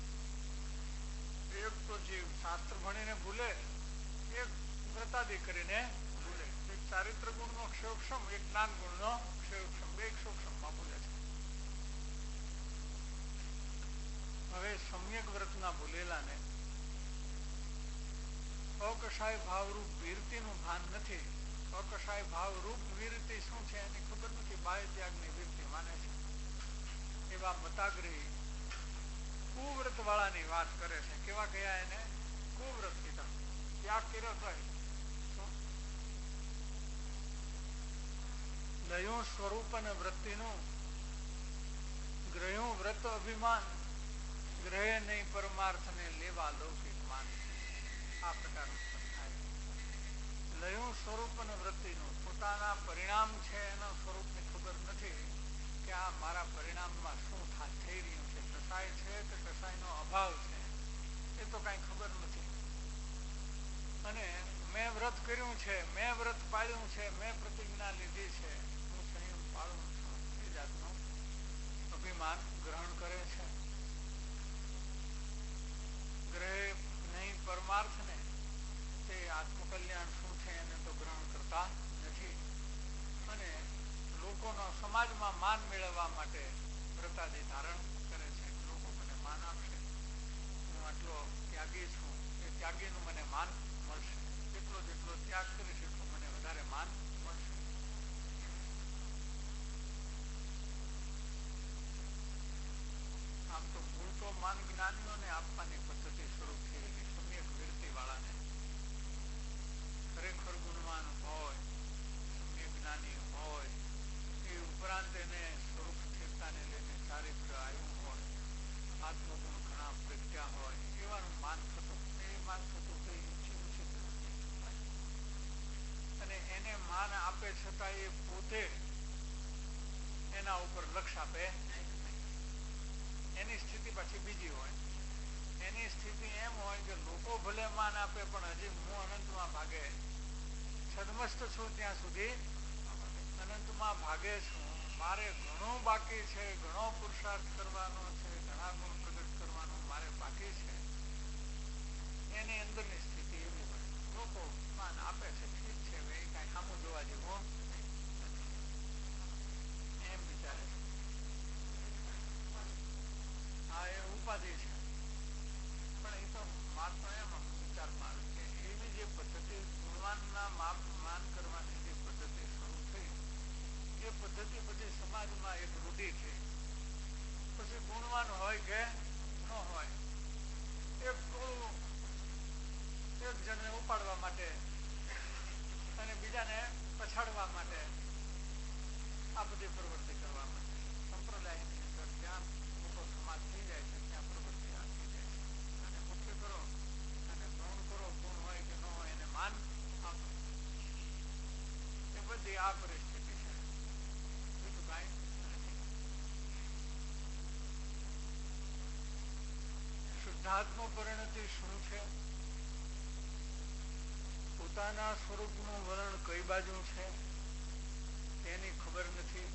એક તો જે શાસ્ત્ર ભણીને ભૂલે, એક વ્રતાદિ કરીને ભૂલે. એક ચારિત્ર ગુણનો ક્ષયોક્ષમ, એક જ્ઞાન ગુણનો ક્ષયોક્ષમ, બે ક્ષયોક્ષમમાં ભૂલે છે. હવે સમ્યક વ્રતના ભૂલેલાને અકશાય ભાવરૂપ વીરતીનું ભાન નથી. અકશાય ભાવરૂપ વીરતી શું છે એની ખબર નથી. બાહ્ય ત્યાગની વીરતી માને છે. એવા મતાગ્રહી કુવ્રત વાળાની વાત કરે છે. કેવા કયા એને? કુવ્રત કીધા. ત્યાગ કર્યો તો દયું સ્વરૂપ અને વૃત્તિનું ગ્રહ્યું વ્રત અભિમાન, ગ્રહે નહીં પરમાર્થને લેવા લૌકિક માન. આ પ્રકાર ઉત્પન્ન થાય. લયું સ્વરૂપ અને વૃત્તિનું પોતાના પરિણામ છે એના સ્વરૂપની ખબર નથી કે આ મારા પરિણામમાં શું થઈ રહ્યું છે. કસાય છે કે કસાયનો અભાવ છે એ તો કાંઈ ખબર નથી. અને મેં વ્રત કર્યું છે, મેં વ્રત પાળ્યું છે, મેં પ્રતિજ્ઞા લીધી છે, હું સંયમ પાળું છું, એ જાતનું અભિમાન ગ્રહણ કરે છે. ગ્રહે નહીં પરમાર્થને, તે આત્મકલ્યાણ શું છે એને તો ગ્રહણ કરતા નથી. અને લોકોનો સમાજમાં માન મેળવવા માટે વ્રતાદિ ધારણ કરે છે. લોકો મને માન આપશે, હું આટલો ત્યાગી છું, એ ત્યાગીનું મને માન મળશે. જેટલો ત્યાગ કરીશ એટલું મને વધારે માન મળશે. આમ તો મૂળ તો માન જ્ઞાનીઓને આપવાની પદ્ધતિ શરૂ થયેલી. સમ્યક વીરતી વાળાને ખરેખર ગુણવાન હોય, સમ્યક જ્ઞાની હોય, એ ઉપરાંત એને સ્વરૂપ સ્થિરતાને લઈને ચારિત્ર આવ્યું હોય, આત્મગુણ ઘણા પ્રગટ્યા હોય, એવાનું માન થતું. એ માન થતું તો ઊંચી અને એને માન આપે છતાં એ પોતે એના ઉપર લક્ષ આપે. એની સ્થિતિ પાછી બીજી હોય. એની સ્થિતિ એમ હોય કે લોકો ભલે માન આપે પણ હજી હું અનંતમાં ભાગે છદમસ્ત છું, ત્યાં સુધી અનંતમાં ભાગે છું. મારે ઘણું બાકી છે, ઘણો પુરુષાર્થ કરવાનો છે, ઘણા ગુણ પ્રગટ કરવાનું મારે બાકી છે. એની અંદરની સ્થિતિ એવી હોય. લોકો માન આપે છે, ઠીક છે, હવે એ કાંઈ સામું જોવા જેવું એમ વિચારે છે. હા, એ ઉપાધિ છે. પણ એ તો માત્ર એમ વિચારમાં આવે કે એવી જે પદ્ધતિ ગુણવાનના માન કરવાની જે પદ્ધતિ શરૂ થઈ, એ પદ્ધતિ પછી સમાજમાં એક રૂઢિ થઈ. પછી ગુણવાન હોય કે ન હોય, એક ટોળું એક જણને ઉપાડવા માટે અને બીજાને પછાડવા માટે આ બધી પ્રવૃત્તિ કરવા માટે સંપ્રદાયની અંદર જ્યાં મોટો સમાજ થઈ જાય છે ત્યાં પ્રવૃત્તિ આ થઈ જાય છે. અને મુખ્ય કરો અને ગૌણ કરો, ગુણ હોય કે ન હોય એને માન આપો. એ બધી આ પરિસ્થિતિ છે. બીજું કાંઈ નથી. શુદ્ધાત્મ પરિણતિ શું છે? પોતાના સ્વરૂપનું વલણ કઈ બાજુ છે એની ખબર નથી.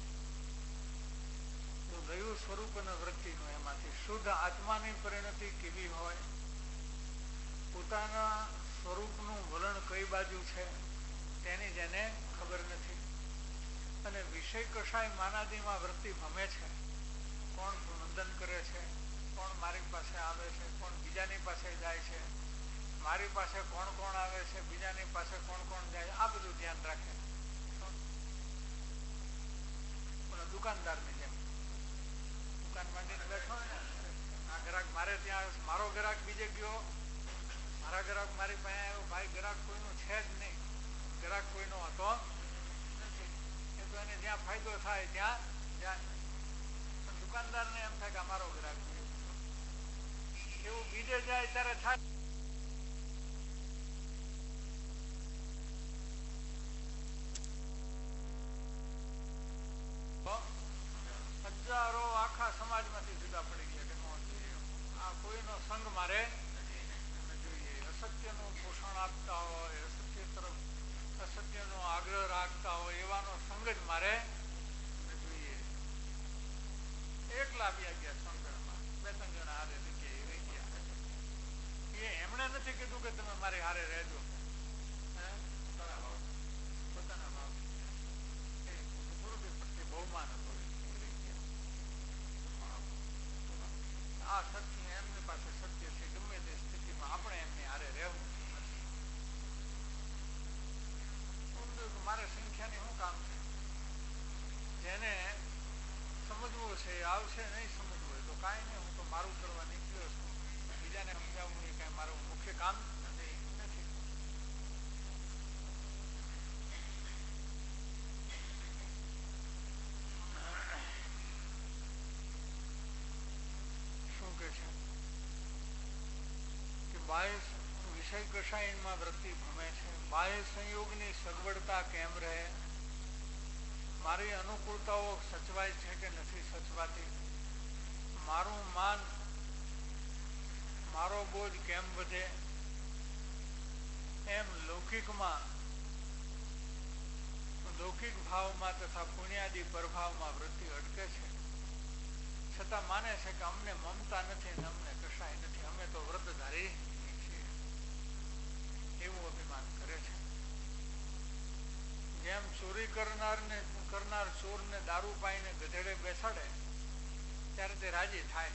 તો દૈવ સ્વરૂપ અને વૃત્તિનું એમાંથી શુદ્ધ આત્માની પરિણતિ કેવી હોય, પોતાના સ્વરૂપનું વલણ કઈ બાજુ છે તેની જેને ખબર નથી. અને વિષય કશાય માનાદીમાં વૃત્તિ ભમે છે. કોણ વંદન કરે છે, કોણ મારી પાસે આવે છે, કોણ બીજાની પાસે જાય છે, મારી પાસે કોણ કોણ આવે છે, બીજાની પાસે કોણ કોણ જાય, આ બધું ધ્યાન રાખે. દુકાનદારની જેમ દુકાન માંડીને બેઠો હોય ને, આ ગ્રાહક મારે ત્યાં, મારો ગ્રાહક બીજે ગયો, મારા ગ્રાહક મારી પાસે આવ્યો. ભાઈ ગ્રાહક કોઈનો છે જ નહીં, ગ્રાહક કોઈનો હતો નથી. એ તો એને જ્યાં ફાયદો થાય ત્યાં જાય. દુકાનદારને એમ થાય કે અમારો ગ્રાહક એવું બીજે જાય ત્યારે થાય. હજારો આખા સમાજમાંથી જુદા પડી ગયા કે આ કોઈનો સંગ મારે જોઈએ. અસત્યનું પોષણ આપતા હોય, અસત્ય તરફ અસત્યનો આગ્રહ રાખતા હોય એવાનો સંગ જ મારે જોઈએ. એકલા બી ગયા સંગમાં, બે ત્રણ જણા હારે રહી ગયા. એ એમણે નથી કીધું કે તમે મારી હારે રહેજો, પોતાના ભાવ બહુમાન હતો. આ સત્ય એમની પાસે સત્ય છે, ગમે તે સ્થિતિમાં આપણે એમની હારે રહેવું. મારે સંખ્યાની શું કામ છે? જેને સમજવું છે એ આવશે, નહીં સમજવું હોય તો કાંઈ નહીં. હું તો મારું કરવા નીકળ્યો છું, બીજાને સમજાવવું એ કાંઈ મારું મુખ્ય કામ નથી. શું કે છે કે બાહ્ય વિષય કશાયમાં વૃત્તિ ભમે છે. બાહ્ય સંયોગની સગવડતા કેમ રહે, મારી અનુકૂળતાઓ સચવાય છે કે નથી સચવાતી, મારું માન, મારો બોજ કેમ વધે, એમ લૌકિકમાં, લૌકિક ભાવમાં તથા પુણ્યાદિ પ્રભાવમાં વૃત્તિ અટકે છે. છતાં માને છે કે અમને મમતા નથી ને અમને કશાય નથી, અમે તો વ્રતધારી છીએ, એવું અભિમાન કરે છે. જેમ ચોરી કરનાર ચોરને દારૂ પાઈને ગધેડે બેસાડે ત્યારે તે રાજી થાય.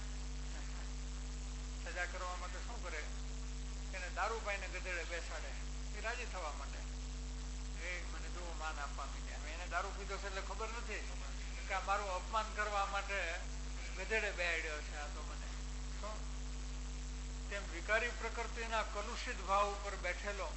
સજા કરવા માટે શું કરે? એને દારૂ પાઈને ગધેડે બેસાડે, એ રાજી થવા માટે, એ મને જો માન આપવા માંડ્યા. એને દારૂ પીધો છે એટલે ખબર નથી કે આ મારું અપમાન કરવા માટે ગધેડે બેહાડ્યો છે આ તો મને. શું તેમ વિકારી પ્રકૃતિના કલુષિત ભાવ ઉપર બેઠેલો,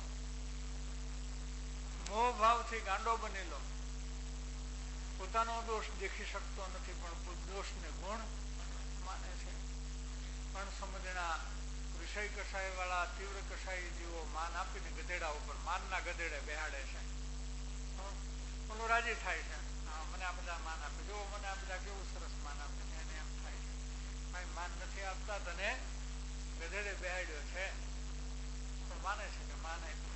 મોહ ભાવથી ગાંડો બનેલો, પોતાનો દોષ દેખી શકતો નથી પણ દોષને ગુણ માને છે. પણ સમજણા વિષય કસાય વાળા તીવ્ર કસાઈ જીવો માન આપીને ગધેડા ઉપર, માનના ગધેડે બેહાડે છે. ઓલું રાજી થાય છે, મને આ બધા માન આપે, જો મને આ બધા કેવું સરસ માન આપે છે. એને એમ થાય છે ભાઈ માન નથી આપતા, તને ગધેડે બેહાડ્યો છે, પણ માને છે કે માન આપ્યું.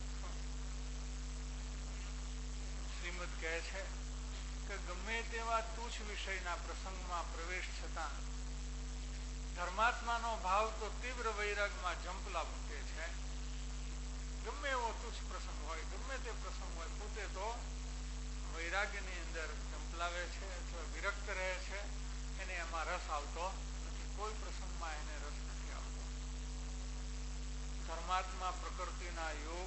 શ્રીમદ કહે છે કે ગમે તેવા તુચ્છ વિષયના પ્રસંગમાં પ્રવેશ છતાં ધર્માત્માનો ભાવ તો તીવ્ર વૈરાગમાં ઝંપલા મૂકે છે. ગમે એવો તુચ્છ પ્રસંગ હોય, ગમે તે પ્રસંગ હોય, પોતે તો વૈરાગ્યની અંદર ઝંપલાવે છે અથવા વિરક્ત રહે છે. એને એમાં રસ આવતો નથી, કોઈ પ્રસંગમાં એને રસ નથી આવતો. ધર્માત્મા પ્રકૃતિના યોગ,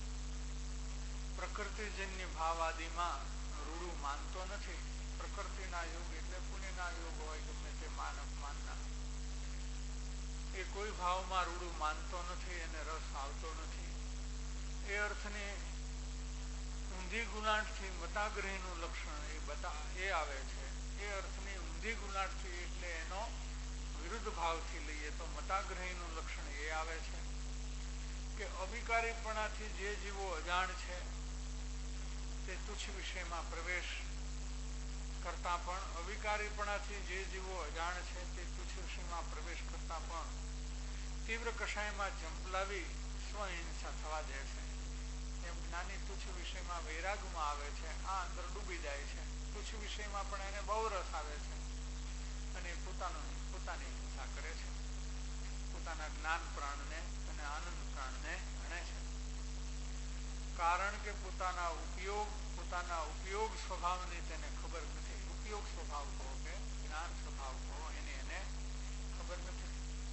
પ્રકૃતિજન્ય ભાવ આદિમાં રૂડું માનતો નથી. પ્રકૃતિના યોગ એટલે પુણ્યના યોગ હોય, ગમે તે માન અપમાનના, એ કોઈ ભાવમાં રૂડું માનતો નથી, એને રસ આવતો નથી. એ અર્થની ઊંધી ગુલાંટથી મતાગ્રહીનું લક્ષણ એ આવે છે. એ અર્થની ઊંધી ગુલાંટથી એટલે એનો વિરુદ્ધ ભાવથી લઈએ તો મતાગ્રહીનું લક્ષણ એ આવે છે કે અવિકારીપણાથી જે જીવો અજાણ છે તે તુચ્છ વિષયમાં પ્રવેશ કરતા પણ, અવિકારીપણાથી જે જીવો અજાણ છે તે તુચ્છ વિષયમાં પ્રવેશ કરતા પણ તીવ્ર કષાયમાં ઝંપલાવી સ્વહિંસા થવા દે છે. એમ જ્ઞાની તુચ્છ વિષયમાં વૈરાગમાં આવે છે, આ અંદર ડૂબી જાય છે. તુચ્છ વિષયમાં પણ એને બહુ રસ આવે છે અને પોતાની હિંસા કરે છે, પોતાના જ્ઞાન પ્રાણને અને આનંદ પ્રાણને ગણે છે. કારણ કે પોતાના ઉપયોગ સ્વભાવની તેને ખબર નથી. ઉપયોગ સ્વભાવ કહો કે જ્ઞાન સ્વભાવ કહો, એને ખબર નથી.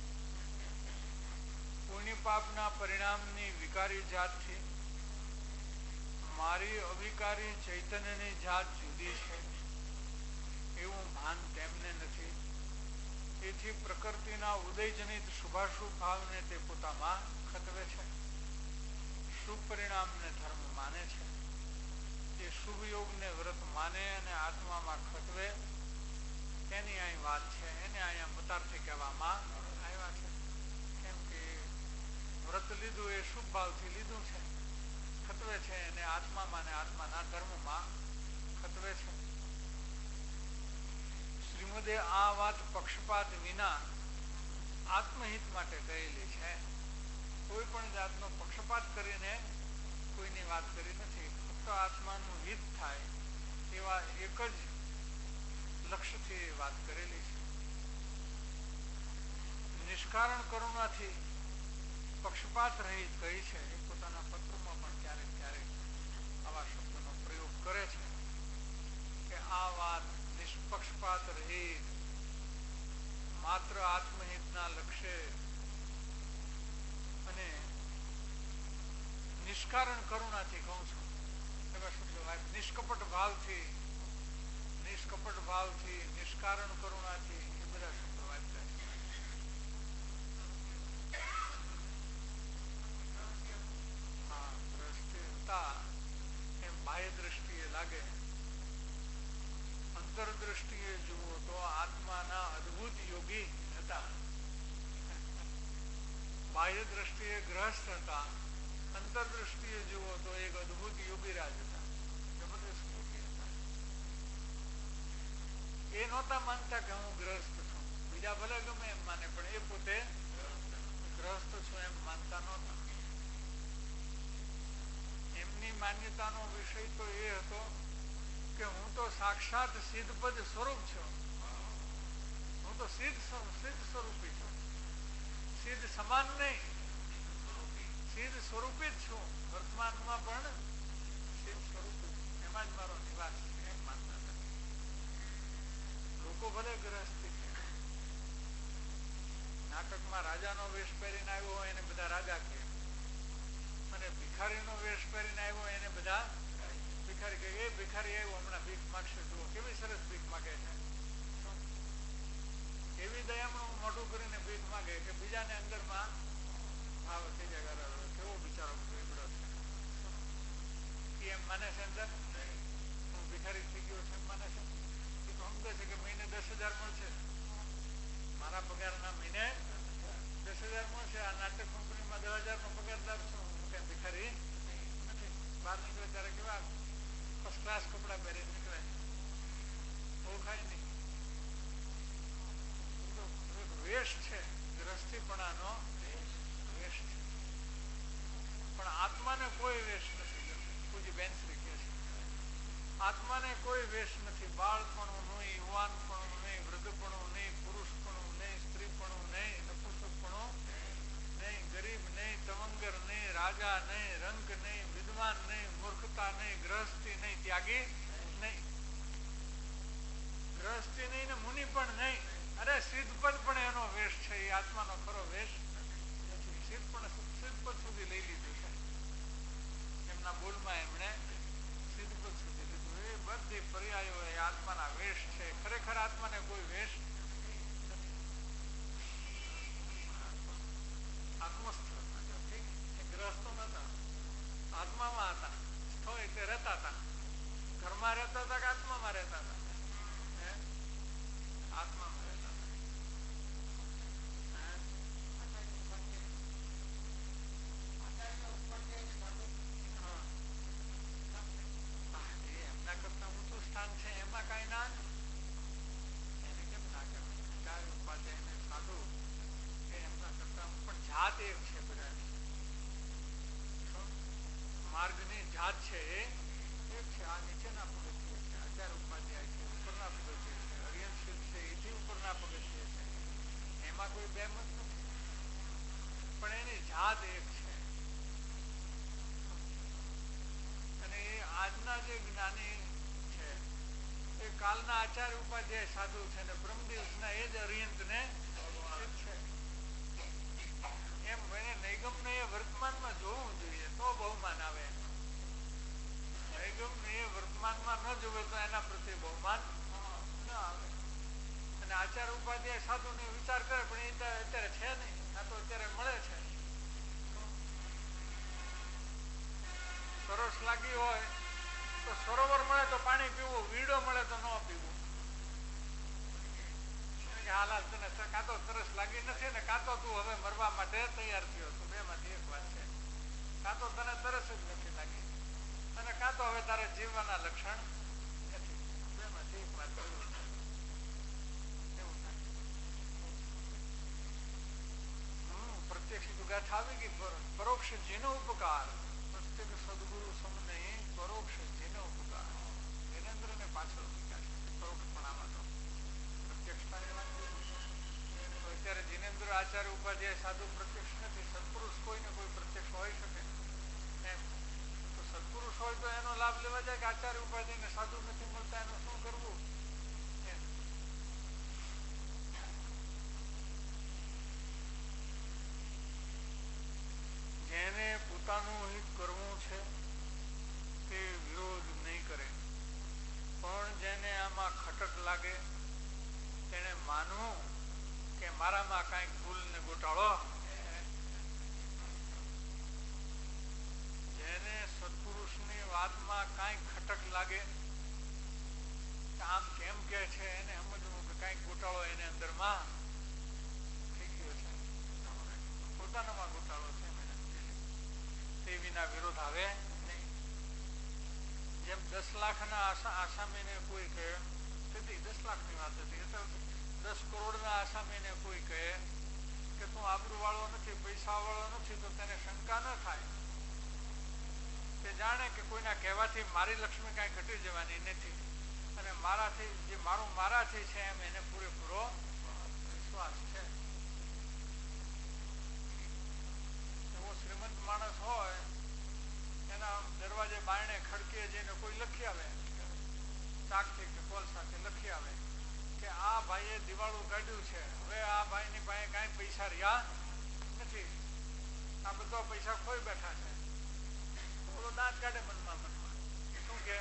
પુણ્ય પાપના પરિણામની વિકારી જાતથી મારી અવિકારી ચૈતન્યની જાત જુદી છે એવું ભાન તેમને નથી. તેથી પ્રકૃતિના ઉદયજનિત શુભાશુભ ભાવને તે પોતામાં ખતવે છે. શુભ પરિણામને ધર્મ માને છે. તે શુભ યોગને વ્રત માને અને આત્મામાં ખતવે તેની અહીં વાત છે. એને અહીંયા મતાર્થી કહેવામાં આવ્યા છે. કેમ કે વ્રત લીધું એ શુભ ભાવથી લીધું છે, ખતવે છે અને આત્મામાં ને આત્માના ધર્મમાં ખતવે છે. શ્રીમદે આ વાત પક્ષપાત વિના આત્મહિત માટે કહેલી છે. કોઈ પણ જાતનો પક્ષપાત કરીને કોઈની વાત કરી નથી. ફક્ત આત્માનું હિત થાય એવા એક જ લક્ષ્યથી વાત કરેલી છે. નિષ્કારણ કરુણાથી પક્ષપાત રહિત કહી છે. એ પોતાના પત્રોમાં પણ ક્યારેક ક્યારેક આવા શબ્દનો પ્રયોગ કરે છે કે આ વાત નિષ્પક્ષપાત રહિત માત્ર આત્મહિતના લક્ષ્ય અને નિષ્કારણ કરુણાથી કહું છું. એવા શબ્દો નિષ્કપટ ભાવથી, નિષ્કારણ કરુણાથી, એ બધા શબ્દો વાંચ્યા છે. હા, દ્રષ્ટિતા એમ બાહ્ય દ્રષ્ટિએ લાગે. અંતરદ્રષ્ટિએ જુઓ તો આત્માના અદભુત યોગી હતા. બાહ્ય દ્રષ્ટિએ ગ્રહસ્થ હતા. અંતરદ્રષ્ટિએ જુઓ તો એક અદભુત યોગીરાજ હતા. જબરદસ્ત યોગી હતા. એ નહોતા માનતા કે હું ગ્રહસ્થ છું. બીજા ભલે ગમે એમ માને, પણ એ પોતે ગ્રહસ્થ છું એમ માનતા નહોતા. એમની માન્યતાનો વિષય તો એ હતો કે હું તો સાક્ષાત સિદ્ધપદ સ્વરૂપ છું. હું તો સિદ્ધ સ્વરૂપી છું. સિદ્ધ સમાન નહીં, સિદ્ધ સ્વરૂપી જ છું. વર્તમાનમાં પણ સિદ્ધ સ્વરૂપી, એમાં જ મારો નિવાસ છે એમ માનતા હતા. લોકો ભલે ગ્રહસ્થી છે. નાટકમાં રાજાનો વેશ પહેરીને આવ્યો હોય એને બધા રાજા કહે, અને ભિખારીનો વેશ પહેરીને આવ્યો એને બધા ભિખારી કહે. એ ભિખારી આવ્યો હમણાં ભીખ માગશે, જુઓ કેવી સરસ ભીખ માગે છે. એવી દયામણું મોઢું કરીને ભીખ માગે કે બીજાને અંદરમાં ભાવ થઈ જાય, કેવો બિચારો બેગડો છે. એમ માને છે અંદર હું ભિખારી થઈ ગયો છે એમ માને છે. એ તો સમજે છે કે મહિને 10,000 મળશે, મારા પગારના મહિને 10,000 મળશે. આ નાટક કંપનીમાં 10,000 નો પગારદાર છું. હું કઈ ભિખારી નથી. બહાર નીકળે ત્યારે કેવા ફર્સ્ટ ક્લાસ કપડા પહેરી નીકળે, ઓળખાય નહીં. વેશ છે, ગ્રસ્તીપણાનો વેશ છે. પણ આત્માને કોઈ વેશ નથી. પૂજી બેનશ્રી કહે છે આત્માને કોઈ વેશ નથી. બાળપણું નહીં, યુવાનપણું નહીં, વૃદ્ધપણું નહીં, પુરુષપણું નહીં, સ્ત્રીપણું નહીં, નપુંસકપણું નહીં, ગરીબ નહીં, તવંગર નહીં, રાજા નહીં, રંક નહીં, વિદ્વાન નહીં, મૂર્ખતા નહીં, ગ્રહસ્થી નહીં, ત્યાગી નહીં. ગ્રહસ્થી નહીં ને મુનિ પણ નહીં. અરે સિદ્ધપદ પણ એનો વેશ છે. એ આત્માનો ખરો વેશ નથી. સિદ્ધપદ સુધી લઈ લીધું છે. એમના બોલમાં એમણે સિદ્ધપદ સુધી લીધું. એ બધી પર્યાયો એ આત્માના વેશ છે. ખરેખર આત્માને કોઈ વેશ નથી. આત્મસ્થ હતા. ઠીક, એ ગ્રહસ્થો નતા, આત્મામાં હતા. સ્થો એટલે રહેતા હતા. ઘરમાં રહેતા હતા કે આત્મામાં રહેતા હતા? આત્મામાં રહેતા હતા. જાત છે એ એક છે. આ નીચેના પગથિયે છે, આચાર્ય ઉપાધ્યાય છે ઉપરના પગથિયે છે, અરિયનશીલ છે એથી ઉપરના પગથિયે છે. એમાં કોઈ બે મત નથી, પણ એની જાત એક છે. અને એ આજના જે જ્ઞાની છે એ કાલના આચાર્ય ઉપાધ્યાય સાધુ છે ને બ્રહ્મ દિવસના એ જ અરિયંત ને છે. એમ એને નૈગમ ને એ વર્તમાનમાં જોવું જોઈએ તો બહુમાન આવે. નૈગમ ને એ વર્તમાનમાં ન જોવે તો એના પ્રત્યે બહુમાન ન આવે. અને આચાર્ય ઉપાધ્યાય સાધુ ને વિચાર કરે પણ એ અત્યારે છે નહીં, આ તો અત્યારે મળે છે. તરસ લાગી હોય તો સરોવર મળે તો પાણી પીવું, વીડો મળે તો ન પીવું. હાલ તને કાં તો તરસ લાગી નથી ને કાં તો તું હવે મરવા માટે તૈયાર થયો તું, બે માંથી એક વાત છે. કાં તો તને તરસ જ નથી લાગી અને કાં તો હવે તારે જીવવાના લક્ષણ નથી, બે માંથી એક વાત એવું થાય. પ્રત્યક્ષ ગાથા આવી ગઈ. પરોક્ષ જેનો ઉપકાર, પ્રત્યેક સદગુરુ સમ નહીં, પરોક્ષ જેનો ઉપકાર. જીનેન્દ્ર ને પાછળ વિકાસ પરોક્ષ પણ આમાં તો પ્રત્યક્ષતાની વાત. અત્યારે જીનેન્દ્ર આચાર્ય ઉપાધ્યાય સાધુ પ્રત્યક્ષ નથી. સત્પુરુષ કોઈ ને કોઈ પ્રત્યક્ષ હોઈ શકે એમ. તો સત્પુરુષ હોય તો એનો લાભ લેવા જાય કે આચાર્ય ઉપાધ્યાય ને સાધુ નથી મળતા, એનું શું કરવું? જેને પોતાનું હિત કરવું છે તે વિરોધ નહીં કરે, પણ જેને આમાં ખટક લાગે તેને માનવું કે મારામાં કાંઈક ભૂલ ને ગોટાળો. જેને સત્પુરુષની વાતમાં કાંઈક ખટક લાગે, આમ કેમ કે છે, એને સમજવું કે કાંઈક ગોટાળો એને અંદરમાં થઈ ગયો છે, પોતાનામાં ગોટાળો છે, તે વિના વિરોધ આવે નહીં. જેમ 10 લાખના આસામીને કોઈ કહે, તેથી 10 લાખની વાત હતી, 10 કરોડના આસામીને કોઈ કહે કે તું આબરૂ વાળો નથી, પૈસા વાળો નથી, તો તેને શંકા ન થાય. તે જાણે કે કોઈના કહેવાથી મારી લક્ષ્મી કાંઈ ઘટી જવાની નથી અને મારાથી જે મારું મારાથી છે એમ એને પૂરેપૂરો વિશ્વાસ છે. એવો શ્રીમંત માણસ હોય, એના દરવાજે બારણે ખડકીએ જઈને કોઈ લખી આવે, ચાકથી કે કોલસાથી લખી આવે કે આ ભાઈએ દિવાળું કાઢ્યું છે, હવે આ ભાઈની પાસે કાંઈ પૈસા રહ્યા નથી, આ બધા પૈસા ખોઈ બેઠા છે. બોલો દાંત કાઢે મનમાં મનમાં. શું કે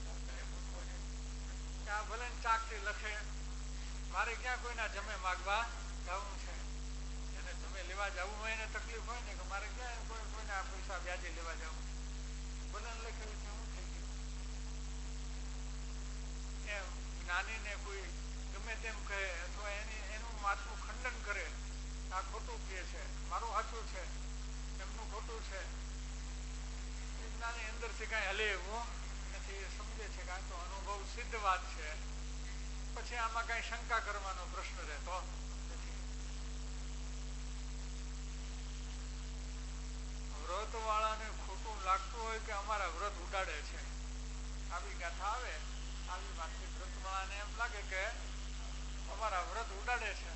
આ ભલે ચાકથી લખે, મારે ક્યાં કોઈના જમે માગવા જવું છે. એને જમે લેવા જવું હોય એને તકલીફ હોય ને કે મારે ક્યાં કોઈના પૈસા વ્યાજે લેવા જવું, ભલે લખેલું છે હું થઈ ગયું. એમ જ્ઞાનીને કોઈ ગમે તેમ કહે અથવા એનું માથું ખંડન કરે, આ ખોટું કહે છે, મારું સાચું છે, એમનું ખોટું છે, જ્ઞાની અંદરથી કાંઈ હલે એવું નથી. એ સમજે છે કે આ તો અનુભવ સિદ્ધ વાત છે, પછી આમાં કાંઈ શંકા કરવાનો પ્રશ્ન રહેતો નથી. વ્રત વાળાને ખોટું લાગતું હોય કે અમારા વ્રત ઉડાડે છે, આવી ગાથા આવે, આવી વાતથી વ્રત વાળાને એમ લાગે કે અમારા વ્રત ઉડાડે છે,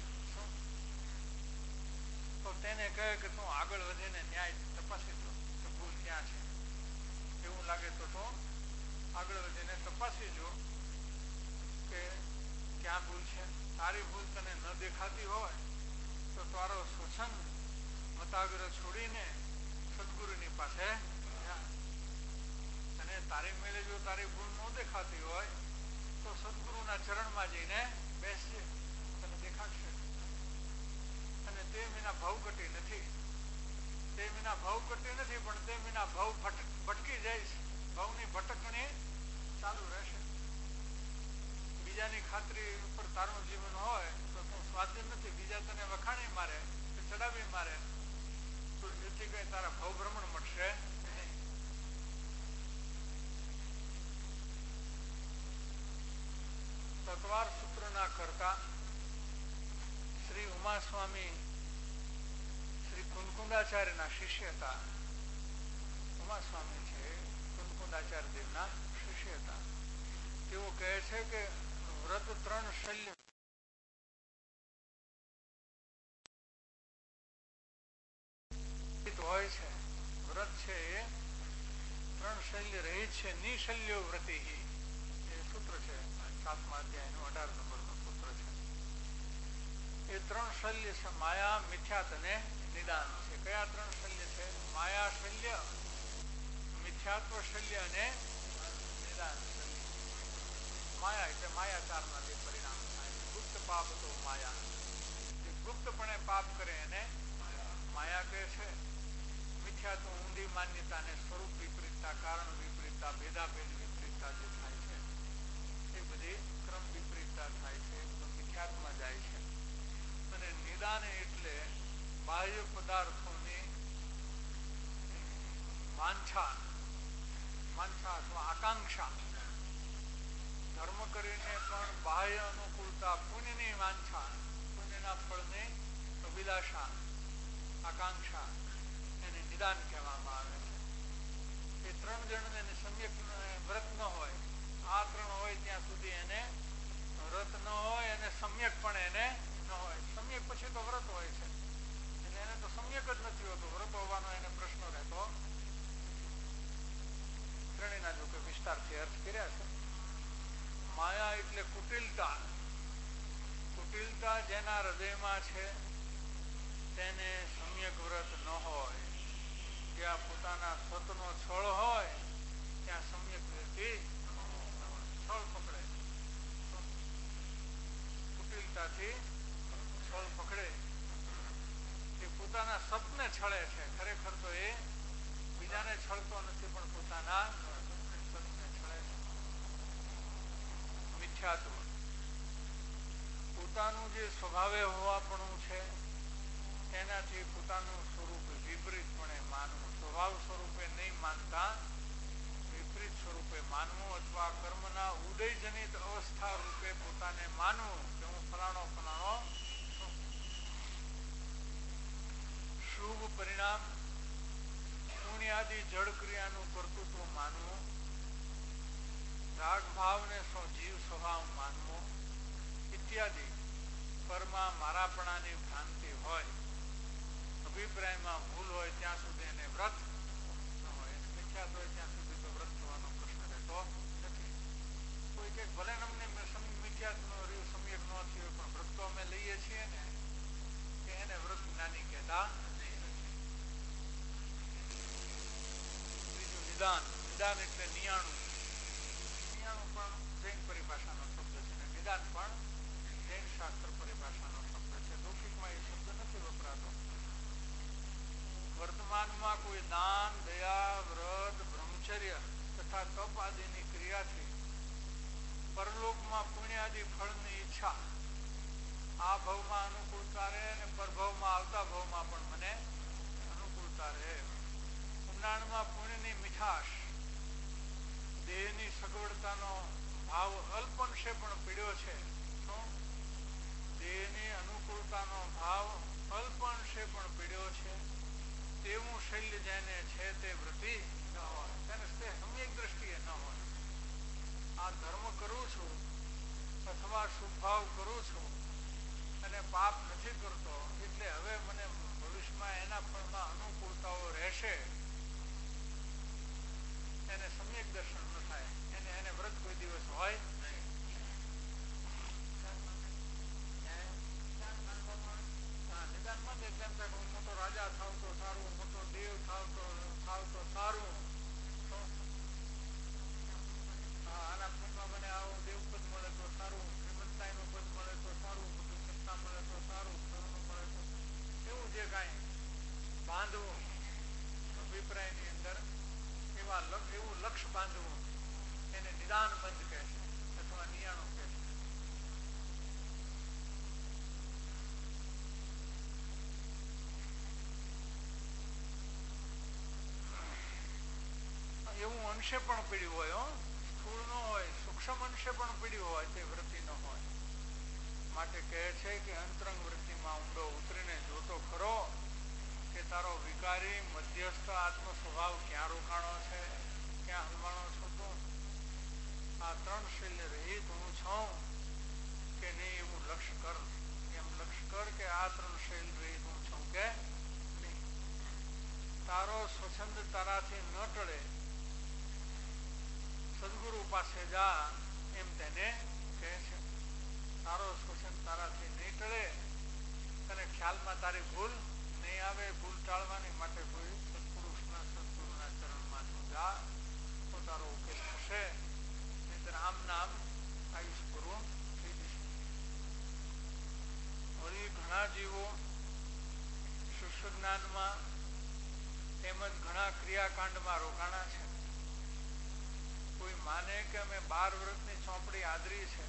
તો તેને કહે કે તું આગળ વધીને ન્યાય તપાસી દો કે ભૂલ ક્યાં છે. એવું લાગે તો તું આગળ વધીને તપાસી જો કે ક્યાં ભૂલ છે. તારી ભૂલ તને ન દેખાતી હોય તો તારો સ્વચ્છંદ મતાગ્રહ છોડીને સદગુરુની પાસે જા. અને તારી મેળે જો તારી ભૂલ ન દેખાતી હોય તો સદગુરુના ચરણમાં જઈને બેસજે, તને દેખાડશે. અને તે વિના ભાવ ઘટી નથી, તે વિના ભાવ ઘટી નથી, પણ તે વિના ભાવ ભટકી જઈશ, ભાવની ભટકણી ચાલુ રહેશે. બીજાની ખાતરી ઉપર તારું જીવન હોય તો તું સ્વાધીન નથી, બીજા તને વખાણી મારે કે ચડાવી મારે તો એથી કઈ તારા ભાવ ભ્રમણ મળશે નહીં. તત્વાર સૂત્રના કરતા શ્રી ઉમાસ્વામી શ્રી કુંકુંડાચાર્યના શિષ્ય હતા. ઉમાસ્વામી છે મુકુંદ આચાર્ય દેવના શિષ્ય હતા. તેઓ કહે છે કે વ્રત 3 શલ્ય હોય છે. વ્રત છે એ 3 શલ્ય રહિત છે. નિશલ્યો વ્રતિ એ સૂત્ર છે 7મા અધ્યાયનું 18 નંબરનું સૂત્ર છે. એ 3 શલ્ય છે માયા, મિથ્યાત અને નિદાન છે. કયા 3 શલ્ય છે? માયા શલ્ય, મિથ્યાત્વ શલ્ય અને નિદાન શલ્ય. માયા એટલે માયાચારના જે પરિણામ થાય. ગુપ્ત પાપ તો માયા, જે ગુપ્તપણે પાપ કરે એને માયા કહે છે. મિથ્યાત્વ ઊંધી માન્યતા અને સ્વરૂપ વિપરીતતા, કારણ વિપરીતતા, ભેદાભેદ વિપરીતતા જે થાય છે એ બધી ક્રમ વિપરીતતા થાય છે, તો મિથ્યાત્વમાં જાય છે. અને નિદાન એટલે બાહ્ય પદાર્થોની વાંછા અથવા આકાંક્ષા, ધર્મ કરીને પણ બાહ્ય અનુકૂળતા, પુણ્યની વાંછા, પુણ્યના ફળની અભિલાષા, આકાંક્ષા, એને નિદાન કહેવામાં આવે છે. એ 3 જણને સમ્યક વ્રત ન હોય, આ 3 હોય ત્યાં સુધી એને વ્રત ન હોય અને સમ્યક પણ એને ન હોય. સમ્યક પછી તો વ્રત હોય છે એટલે એને તો સમ્યક જ નથી હોતું. વ્રત હોવાનો એને પ્રશ્ન રહેતો. ત્રણેયના જો કે વિસ્તારથી અર્થ કર્યા છે. માયા એટલે કુટિલતા. કુટિલતા જેના હૃદયમાં છે તેને સમ્યક વ્રત ન હોય. જ્યાં પોતાના સતનો છળ હોય ત્યાં સમ્યક વ્યક્તિ છળ પકડે, કુટિલતાથી છળ પકડે. એ પોતાના સતને છળે છે. ખરેખર તો એ બીજાને છળતો નથી પણ પોતાના સતને છળે છે. મિથ્યાત્વ પોતાનું જે સ્વભાવે હોવાપણું છે તેનાથી પોતાનું સ્વરૂપ વિપરીતપણે માનવું. સ્વભાવ સ્વરૂપે નહીં માનતા વિપરીત સ્વરૂપે માનવું, અથવા કર્મના ઉદયજનિત અવસ્થા રૂપે પોતાને માનવું કે હું ફલાણો છું. શુભ પરિણામ, પુણ્યાદિ જડ ક્રિયાનું કર્તૃત્વ માનવું, રાગ ભાવને જીવ સ્વભાવ માનવો ઇત્યાદિ પરમાં મારાપણાની ભ્રાંતિ હોય, અભિપ્રાયમાં ભૂલ હોય ત્યાં સુધી એને વ્રત ન હોય. મિથ્યાત હોય ત્યાં સુધી તો વ્રત થવાનો પ્રશ્ન રહેતો નથી. કોઈ કે ભલે અમને મિથ્યાત્વનો સમ્યક ન થયો પણ વ્રત તો અમે લઈએ છીએ ને, કે એને વ્રત જ્ઞાની કહેતા નથી. ત્રીજું નિદાન. નિદાન એટલે નિયાણું. નિયાણું પણ જૈન પરિભાષાનો શબ્દ છે અને નિદાન પણ જૈન શાસ્ત્ર પરિભાષાનો શબ્દ છે. લૌકિકમાં એ શબ્દ નથી વપરાતો. વર્તમાનમાં કોઈ દાન, દયા, વ્રત, બ્રહ્મચર્ય તથા તપ આદિની ક્રિયાથી પરલોકમાં પુણ્યાદિ ફળની ઈચ્છા, આ ભવમાં અનુકૂળતા રહે અને પરભવમાં આવતા ભવમાં પણ મને અનુકૂળતા રહે. ઊંડાણમાં પુણ્યની મીઠાશ, દેહની સગવડતાનો ભાવ અલ્પંશે પણ પીડ્યો છે. દેહની અનુકૂળતાનો ભાવ અલ્પંશે પણ પીડ્યો છે તેવું શૈલ્ય જેને છે તે વ્રતિ ન હોય, તેને સમ્યક દ્રષ્ટિએ ન હોય. આ ધર્મ કરું છું અથવા શુભભાવ કરું છું અને પાપ નથી કરતો એટલે હવે મને ભવિષ્યમાં એના ફળમાં અનુકૂળતાઓ રહેશે, એને સમ્યક દર્શન ન થાય. એને વ્રત કોઈ દિવસ હોય નહીં. નિદાનમાં જ એમ થાય હું મોટો રાજા થાવ તો સારું, મોટો દેવ થાવ તો સારું, આના ફળમાં મને આવો દેવપદ મળે તો સારું, શ્રીમંતાઈનું પદ મળે તો સારું, મોટું સત્તા મળે તો સારું, ઘરનું મળે તો એવું જે કાંઈ બાંધવું અભિપ્રાયની અંદર એવું લક્ષ્ય બાંધવું એને નિદાન બંધ કહે છે અથવા નિયાણું કહે છે. એવું અંશે પણ પીડ્યું હોય, સ્થૂળ ન હોય, સૂક્ષ્મ અંશે પણ પીડ્યું હોય તે વૃત્તિ ન હોય. માટે કહે છે કે અંતરંગ વૃત્તિમાં ઊંડો ઉતરીને જોતો ખરો કે તારો વિકારી મધ્યસ્થ આત્મ સ્વભાવ ક્યાં રોકાણો છે, ક્યાં હલવાણો છો તું? આ ત્રણ શૈલ્ય રહિત હું છું કે નહીં એવું લક્ષ્ય કર. એમ લક્ષ્ય કર કે આ ત્રણ શૈલ રહિત હું છું કે નહીં. તારો સ્વચ્છંદ તારાથી ન ટળે, સદગુરુ પાસે જા એમ તેને કહે છે. તારો સ્વચ્છંદ તારાથી નહીં ટળે અને ખ્યાલમાં તારી ભૂલ નહીં આવે. ભૂલ ટાળવાની માટે કોઈ સત્પુરુષના સદગુરુના ચરણમાં જા તો તારો ઉકેલ થશે. નહીંતર આમ નામ આયુષ પૂરું થઈ જશે. વળી ઘણા જીવો શુષ્ક જ્ઞાનમાં તેમજ ઘણા ક્રિયાકાંડમાં રોકાણા છે. કોઈ માને કે અમે 12 વ્રતની ચોપડી આદરી છે,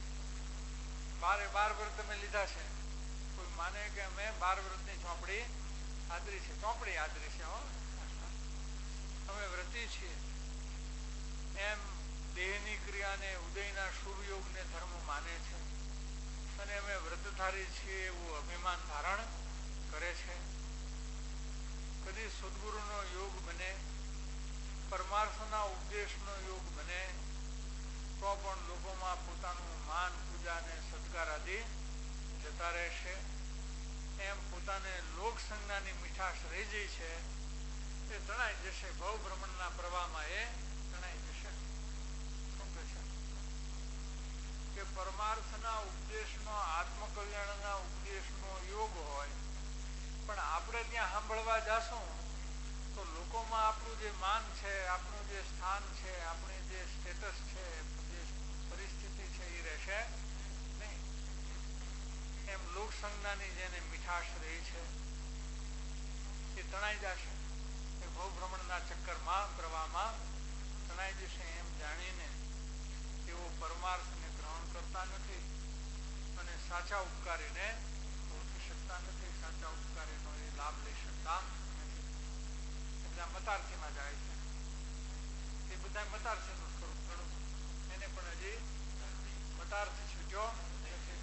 12 વ્રત અમે લીધા છે. કોઈ માને કે અમે 12 વ્રતની ચોપડી આદરી છે, ચોપડી આદરી છે, અમે વ્રતી છીએ, એમ દેહની ક્રિયાને ઉદયના શુભયોગને ધર્મ માને છે અને અમે વ્રતધારી છીએ એવું અભિમાન ધારણ કરે છે. કદી સદગુરુનો યોગ બને, પરમાર્થના ઉપદેશનો યોગ બને તો પણ લોકોમાં પોતાનું માન, પૂજા અને સત્કાર આદિ જતા રહેશે. એમ પોતાને લોક સંજ્ઞાની મીઠાશ રહી જાય છે એ તણાઈ જશે. ભવ ભ્રમણના પ્રવાહમાં એ તણાઈ જશે. શું કહે છે કે પરમાર્થના ઉપદેશનો, આત્મકલ્યાણના ઉપદેશનો યોગ હોય પણ આપણે ત્યાં સાંભળવા જાશું તો લોકોમાં આપણું જે માન છે, આપણું જે સ્થાન છે, આપણી જે સ્ટેટસ છે, જે પરિસ્થિતિ છે એ રહેશે નહીં. એમ લોક સંજ્ઞાની જેને મીઠાશ રહી છે એ તણાઈ જશે. એ ભવ ભ્રમણના ચક્કરમાં, પ્રવાહમાં તણાઈ જશે. એમ જાણીને તેઓ પરમાર્થને ગ્રહણ કરતા નથી અને સાચા ઉપકારીને ઓળખી શકતા નથી. સાચા ઉપકારીનો એ લાભ લઈ શકતા નથી. બધા મતાર્થીમાં જાય છે. એ બધા મતાર્થીનું સ્વરૂપ ગણું. એને પણ હજી મતાર્થ છૂટ્યો નથી.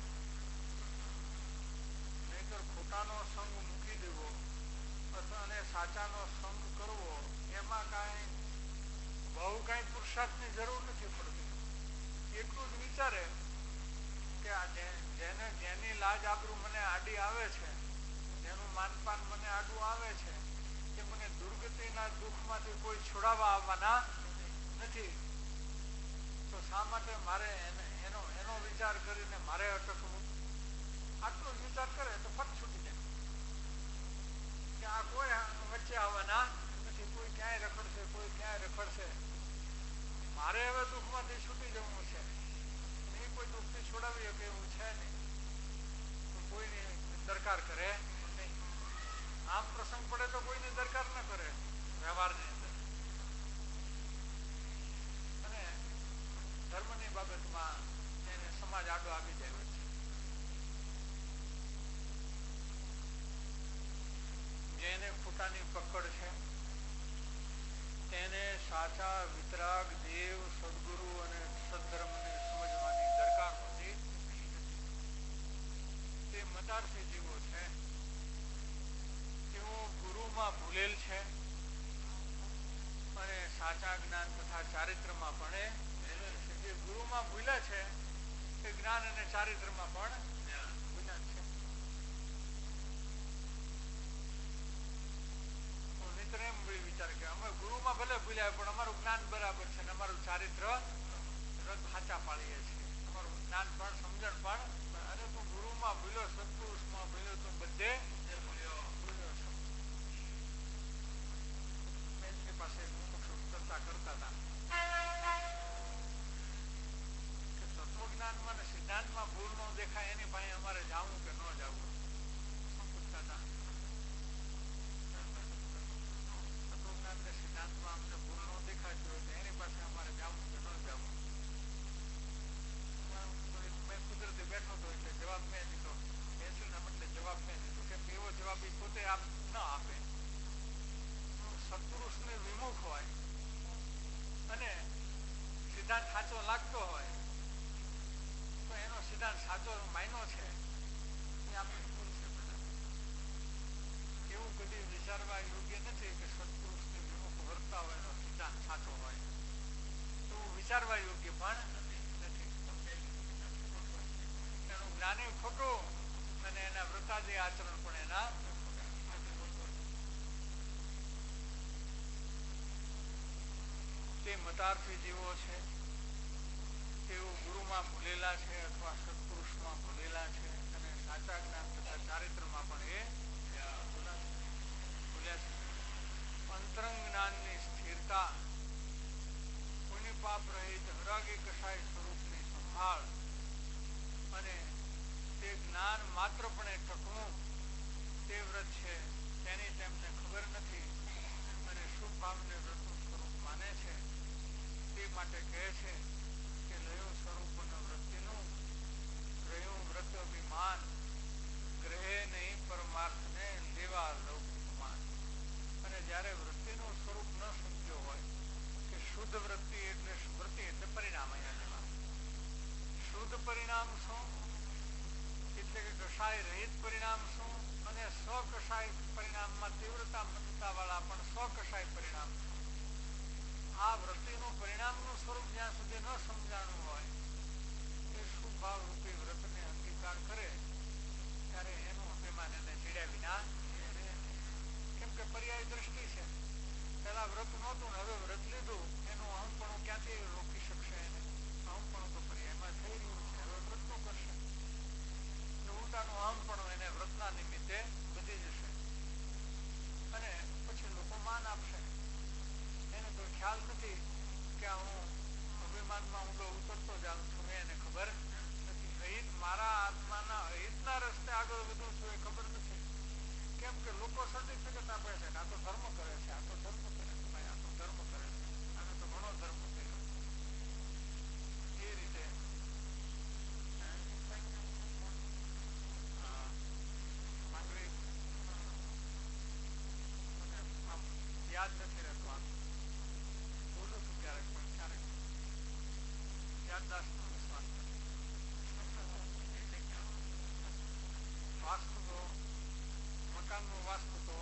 નહીતર ખોટાનો સંગ મૂકી દેવો અને સાચાનો સંગ કરવો એમાં બહુ કાંઈ પુરુષાર્થની જરૂર નથી પડતી. એટલું જ વિચારે કે જેની લાજ આબરૂ મને આડી આવે છે, જેનું માનપાન મને આડું આવે છે, કે મને દુર્ગતિના દુઃખમાંથી કોઈ છોડાવવા આવવાના નથી, તો શા માટે મારે એનો વિચાર કરીને મારે અટકવું? આટલો જ વિચાર કરે તો ફટ છૂટી જાય કે આ કોઈ વચ્ચે આવવાના નથી. કોઈ ક્યાંય રખડશે, કોઈ ક્યાંય રખડશે. મારે હવે દુઃખમાંથી છૂટી જવું છે. એ કોઈ દુઃખથી છોડાવી શકે એવું છે નહીં. તો કોઈની દરકાર કરે નહીં. આમ પ્રસંગ પડે તો કોઈની દરકાર ન કરે વ્યવહારની અંદર. અને ધર્મની બાબતમાં એને સમાજ આડો આવી જાય છે. જેને ખોટાની પકડ છે તેને સાચા વિતરાગ, દેવ, સદગુરુ અને સદધર્મને સમજવાની દરકાર હોતી તે મતાર્થી જીવો છે. તેઓ ગુરુમાં ભૂલેલ છે અને સાચા જ્ઞાન તથા ચારિત્રમાં પણ ભૂલેલ છે. જે ગુરુમાં ભૂલ્યા છે એ જ્ઞાન અને ચારિત્રમાં પણ ભૂલ્યા છે. એમ વિચાર કે અમે ગુરુમાં ભલે ભૂલ્યા પણ અમારું જ્ઞાન બરાબર છે ને અમારું ચારિત્ર સાચા પાડીએ છીએ. અમારું જ્ઞાન પણ, સમજણ પણ. અરે તું ગુરુમાં ભૂલ્યો, સત્પુરુષમાં ભૂલ્યો, તો બધે ભૂલ્યો છો. એમની પાસે ચર્ચા કરતા હતા કે તત્વજ્ઞાનમાં ને સિદ્ધાંતમાં ભૂલ ન દેખાય એની પાસે અમારે જવું કે ન જવું. શું પૂછતા હતા? સિદ્ધાંતમાં અમને ભૂલ ન દેખાતી હોય તો એની પાસે અમારે જવું કે ન જવું. મેં કુદરતી બેઠો હતો એટલે જવાબ મેં દીધો. બેસીને બદલે જવાબ મેં દીધો. કેમ કે એવો જવાબ એ પોતે આપ ન આપે. સત્પુરુષને વિમુખ હોય અને સિદ્ધાંત સાચો લાગતો હોય તો એનો સિદ્ધાંત સાચો માયનો છે કામકાજી આચરણ પણ એના તે મતાર્થી જીવો છે, તેઓ ગુરુમાં ભૂલેલા છે અથવા સત્પુરુષમાં ભૂલેલા છે અને સાચા જ્ઞાન તથા ચારિત્રમાં પણ એ ભૂલ્યા છે. અંતરંગ જ્ઞાનની સ્થિરતા, પુણ્ય પાપ રહિત હરાગી કસાય સ્વરૂપની સંભાળ અને તે જ્ઞાન માત્રપણે ટકવું તે વ્રત છે તેની તેમને ખબર નથી અને શુભ ભાવને વ્રતનું સ્વરૂપ માને છે. તે માટે કહે છે કે લયો સ્વરૂપ વૃત્તિનું ગ્રહ્યું વ્રત અભિમાન ગ્રહે નહીં પરમાર્થને લેવા લૌકિકમાન. અને જ્યારે વૃત્તિનું સ્વરૂપ ન સમજ્યો હોય કે શુદ્ધ વૃત્તિ એટલે વૃત્તિ એટલે પરિણામ, અહીંયા લેવા શુદ્ધ પરિણામ શું એટલે કે કષાય રહિત પરિણામ શું અને સ્વકષાય પરિણામમાં તીવ્રતા મતતા વાળા પણ સ્વકષાય પરિણામ. આ વૃત્તિનું પરિણામનું સ્વરૂપ જ્યાં સુધી ન સમજાણું હોય એ શુભ ભાવ રૂપી વ્રતને અંગીકાર કરે ત્યારે એનું અભિમાન એને ચીડ્યા વિના, કેમ કે પર્યાય દ્રષ્ટિ છે. પેલા વ્રત નહોતું ને હવે વ્રત લીધું, એનું અહમપણું ક્યાંથી રોકી શકશે એને? અહમપણું તો પર્યાયમાં થઈ રહ્યું છે, હવે વ્રતનું કરશે ઉલટાનું અહમપણું એને વ્રતના નિમિત્તે વધી જશે અને પછી લોકો માન આપશે. એને તો ખ્યાલ નથી કે હું અભિમાનમાં ઊંડો ઉતરતો જાઉં છું, એને ખબર નથી. અહિત મારા આત્માના અહિતના રસ્તે આગળ વધું છું એ ખબર નથી. કેમ કે લોકો સર્ટિફિકેટ આપે છે કે આ તો ધર્મ કરે છે, આ તો ધર્મ કરે છે, ભાઈ આ તો ધર્મ કરે છે, આને તો ઘણો ધર્મ કર્યો. એ રીતે યાદ નથી રહેતું. આ બોલું છું ક્યારેક પણ ક્યારેક યાદદાસ્ત વાસ્તુ તો મકાનનું વાસ્તુ તો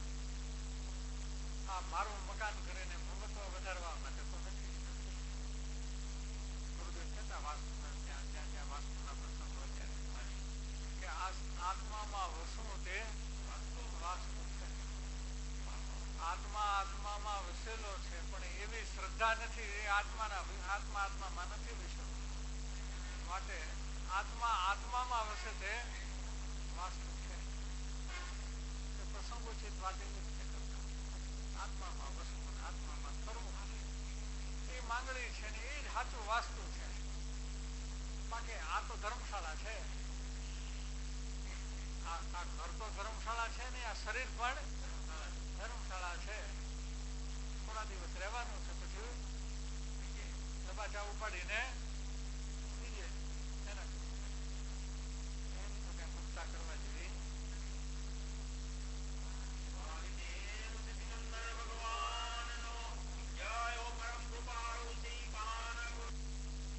આ મારું મકાન કરીને મહત્વ વધારવા માટે તો નથી. ગુરુદેવ કહેતા વાસ્તુના ત્યાં જ્યાં જ્યાં વાસ્તુના પ્રસંગો છે કે આ આત્મામાં વસવું તે વાસ્તુ છે. આત્મા આત્મામાં વસેલો છે પણ એવી શ્રદ્ધા નથી, એ આત્મામાં નથી વસેલો. માટે આત્મા આત્મામાં વસે તે વાસ્તુ છે. પ્રસંગોચિત વાતે નથી કરતા. આત્મામાં વસવું, આત્મામાં કરવું એ માંગણી છે ને એ જ સાચું વાસ્તુ છે. બાકી આ તો ધર્મશાળા છે, આ ઘર તો ધર્મશાળા છે ને આ શરીર પણ ધર્મશાળા છે. થોડા દિવસ રહેવાનું છે, પછી દબાચા ઉપાડીને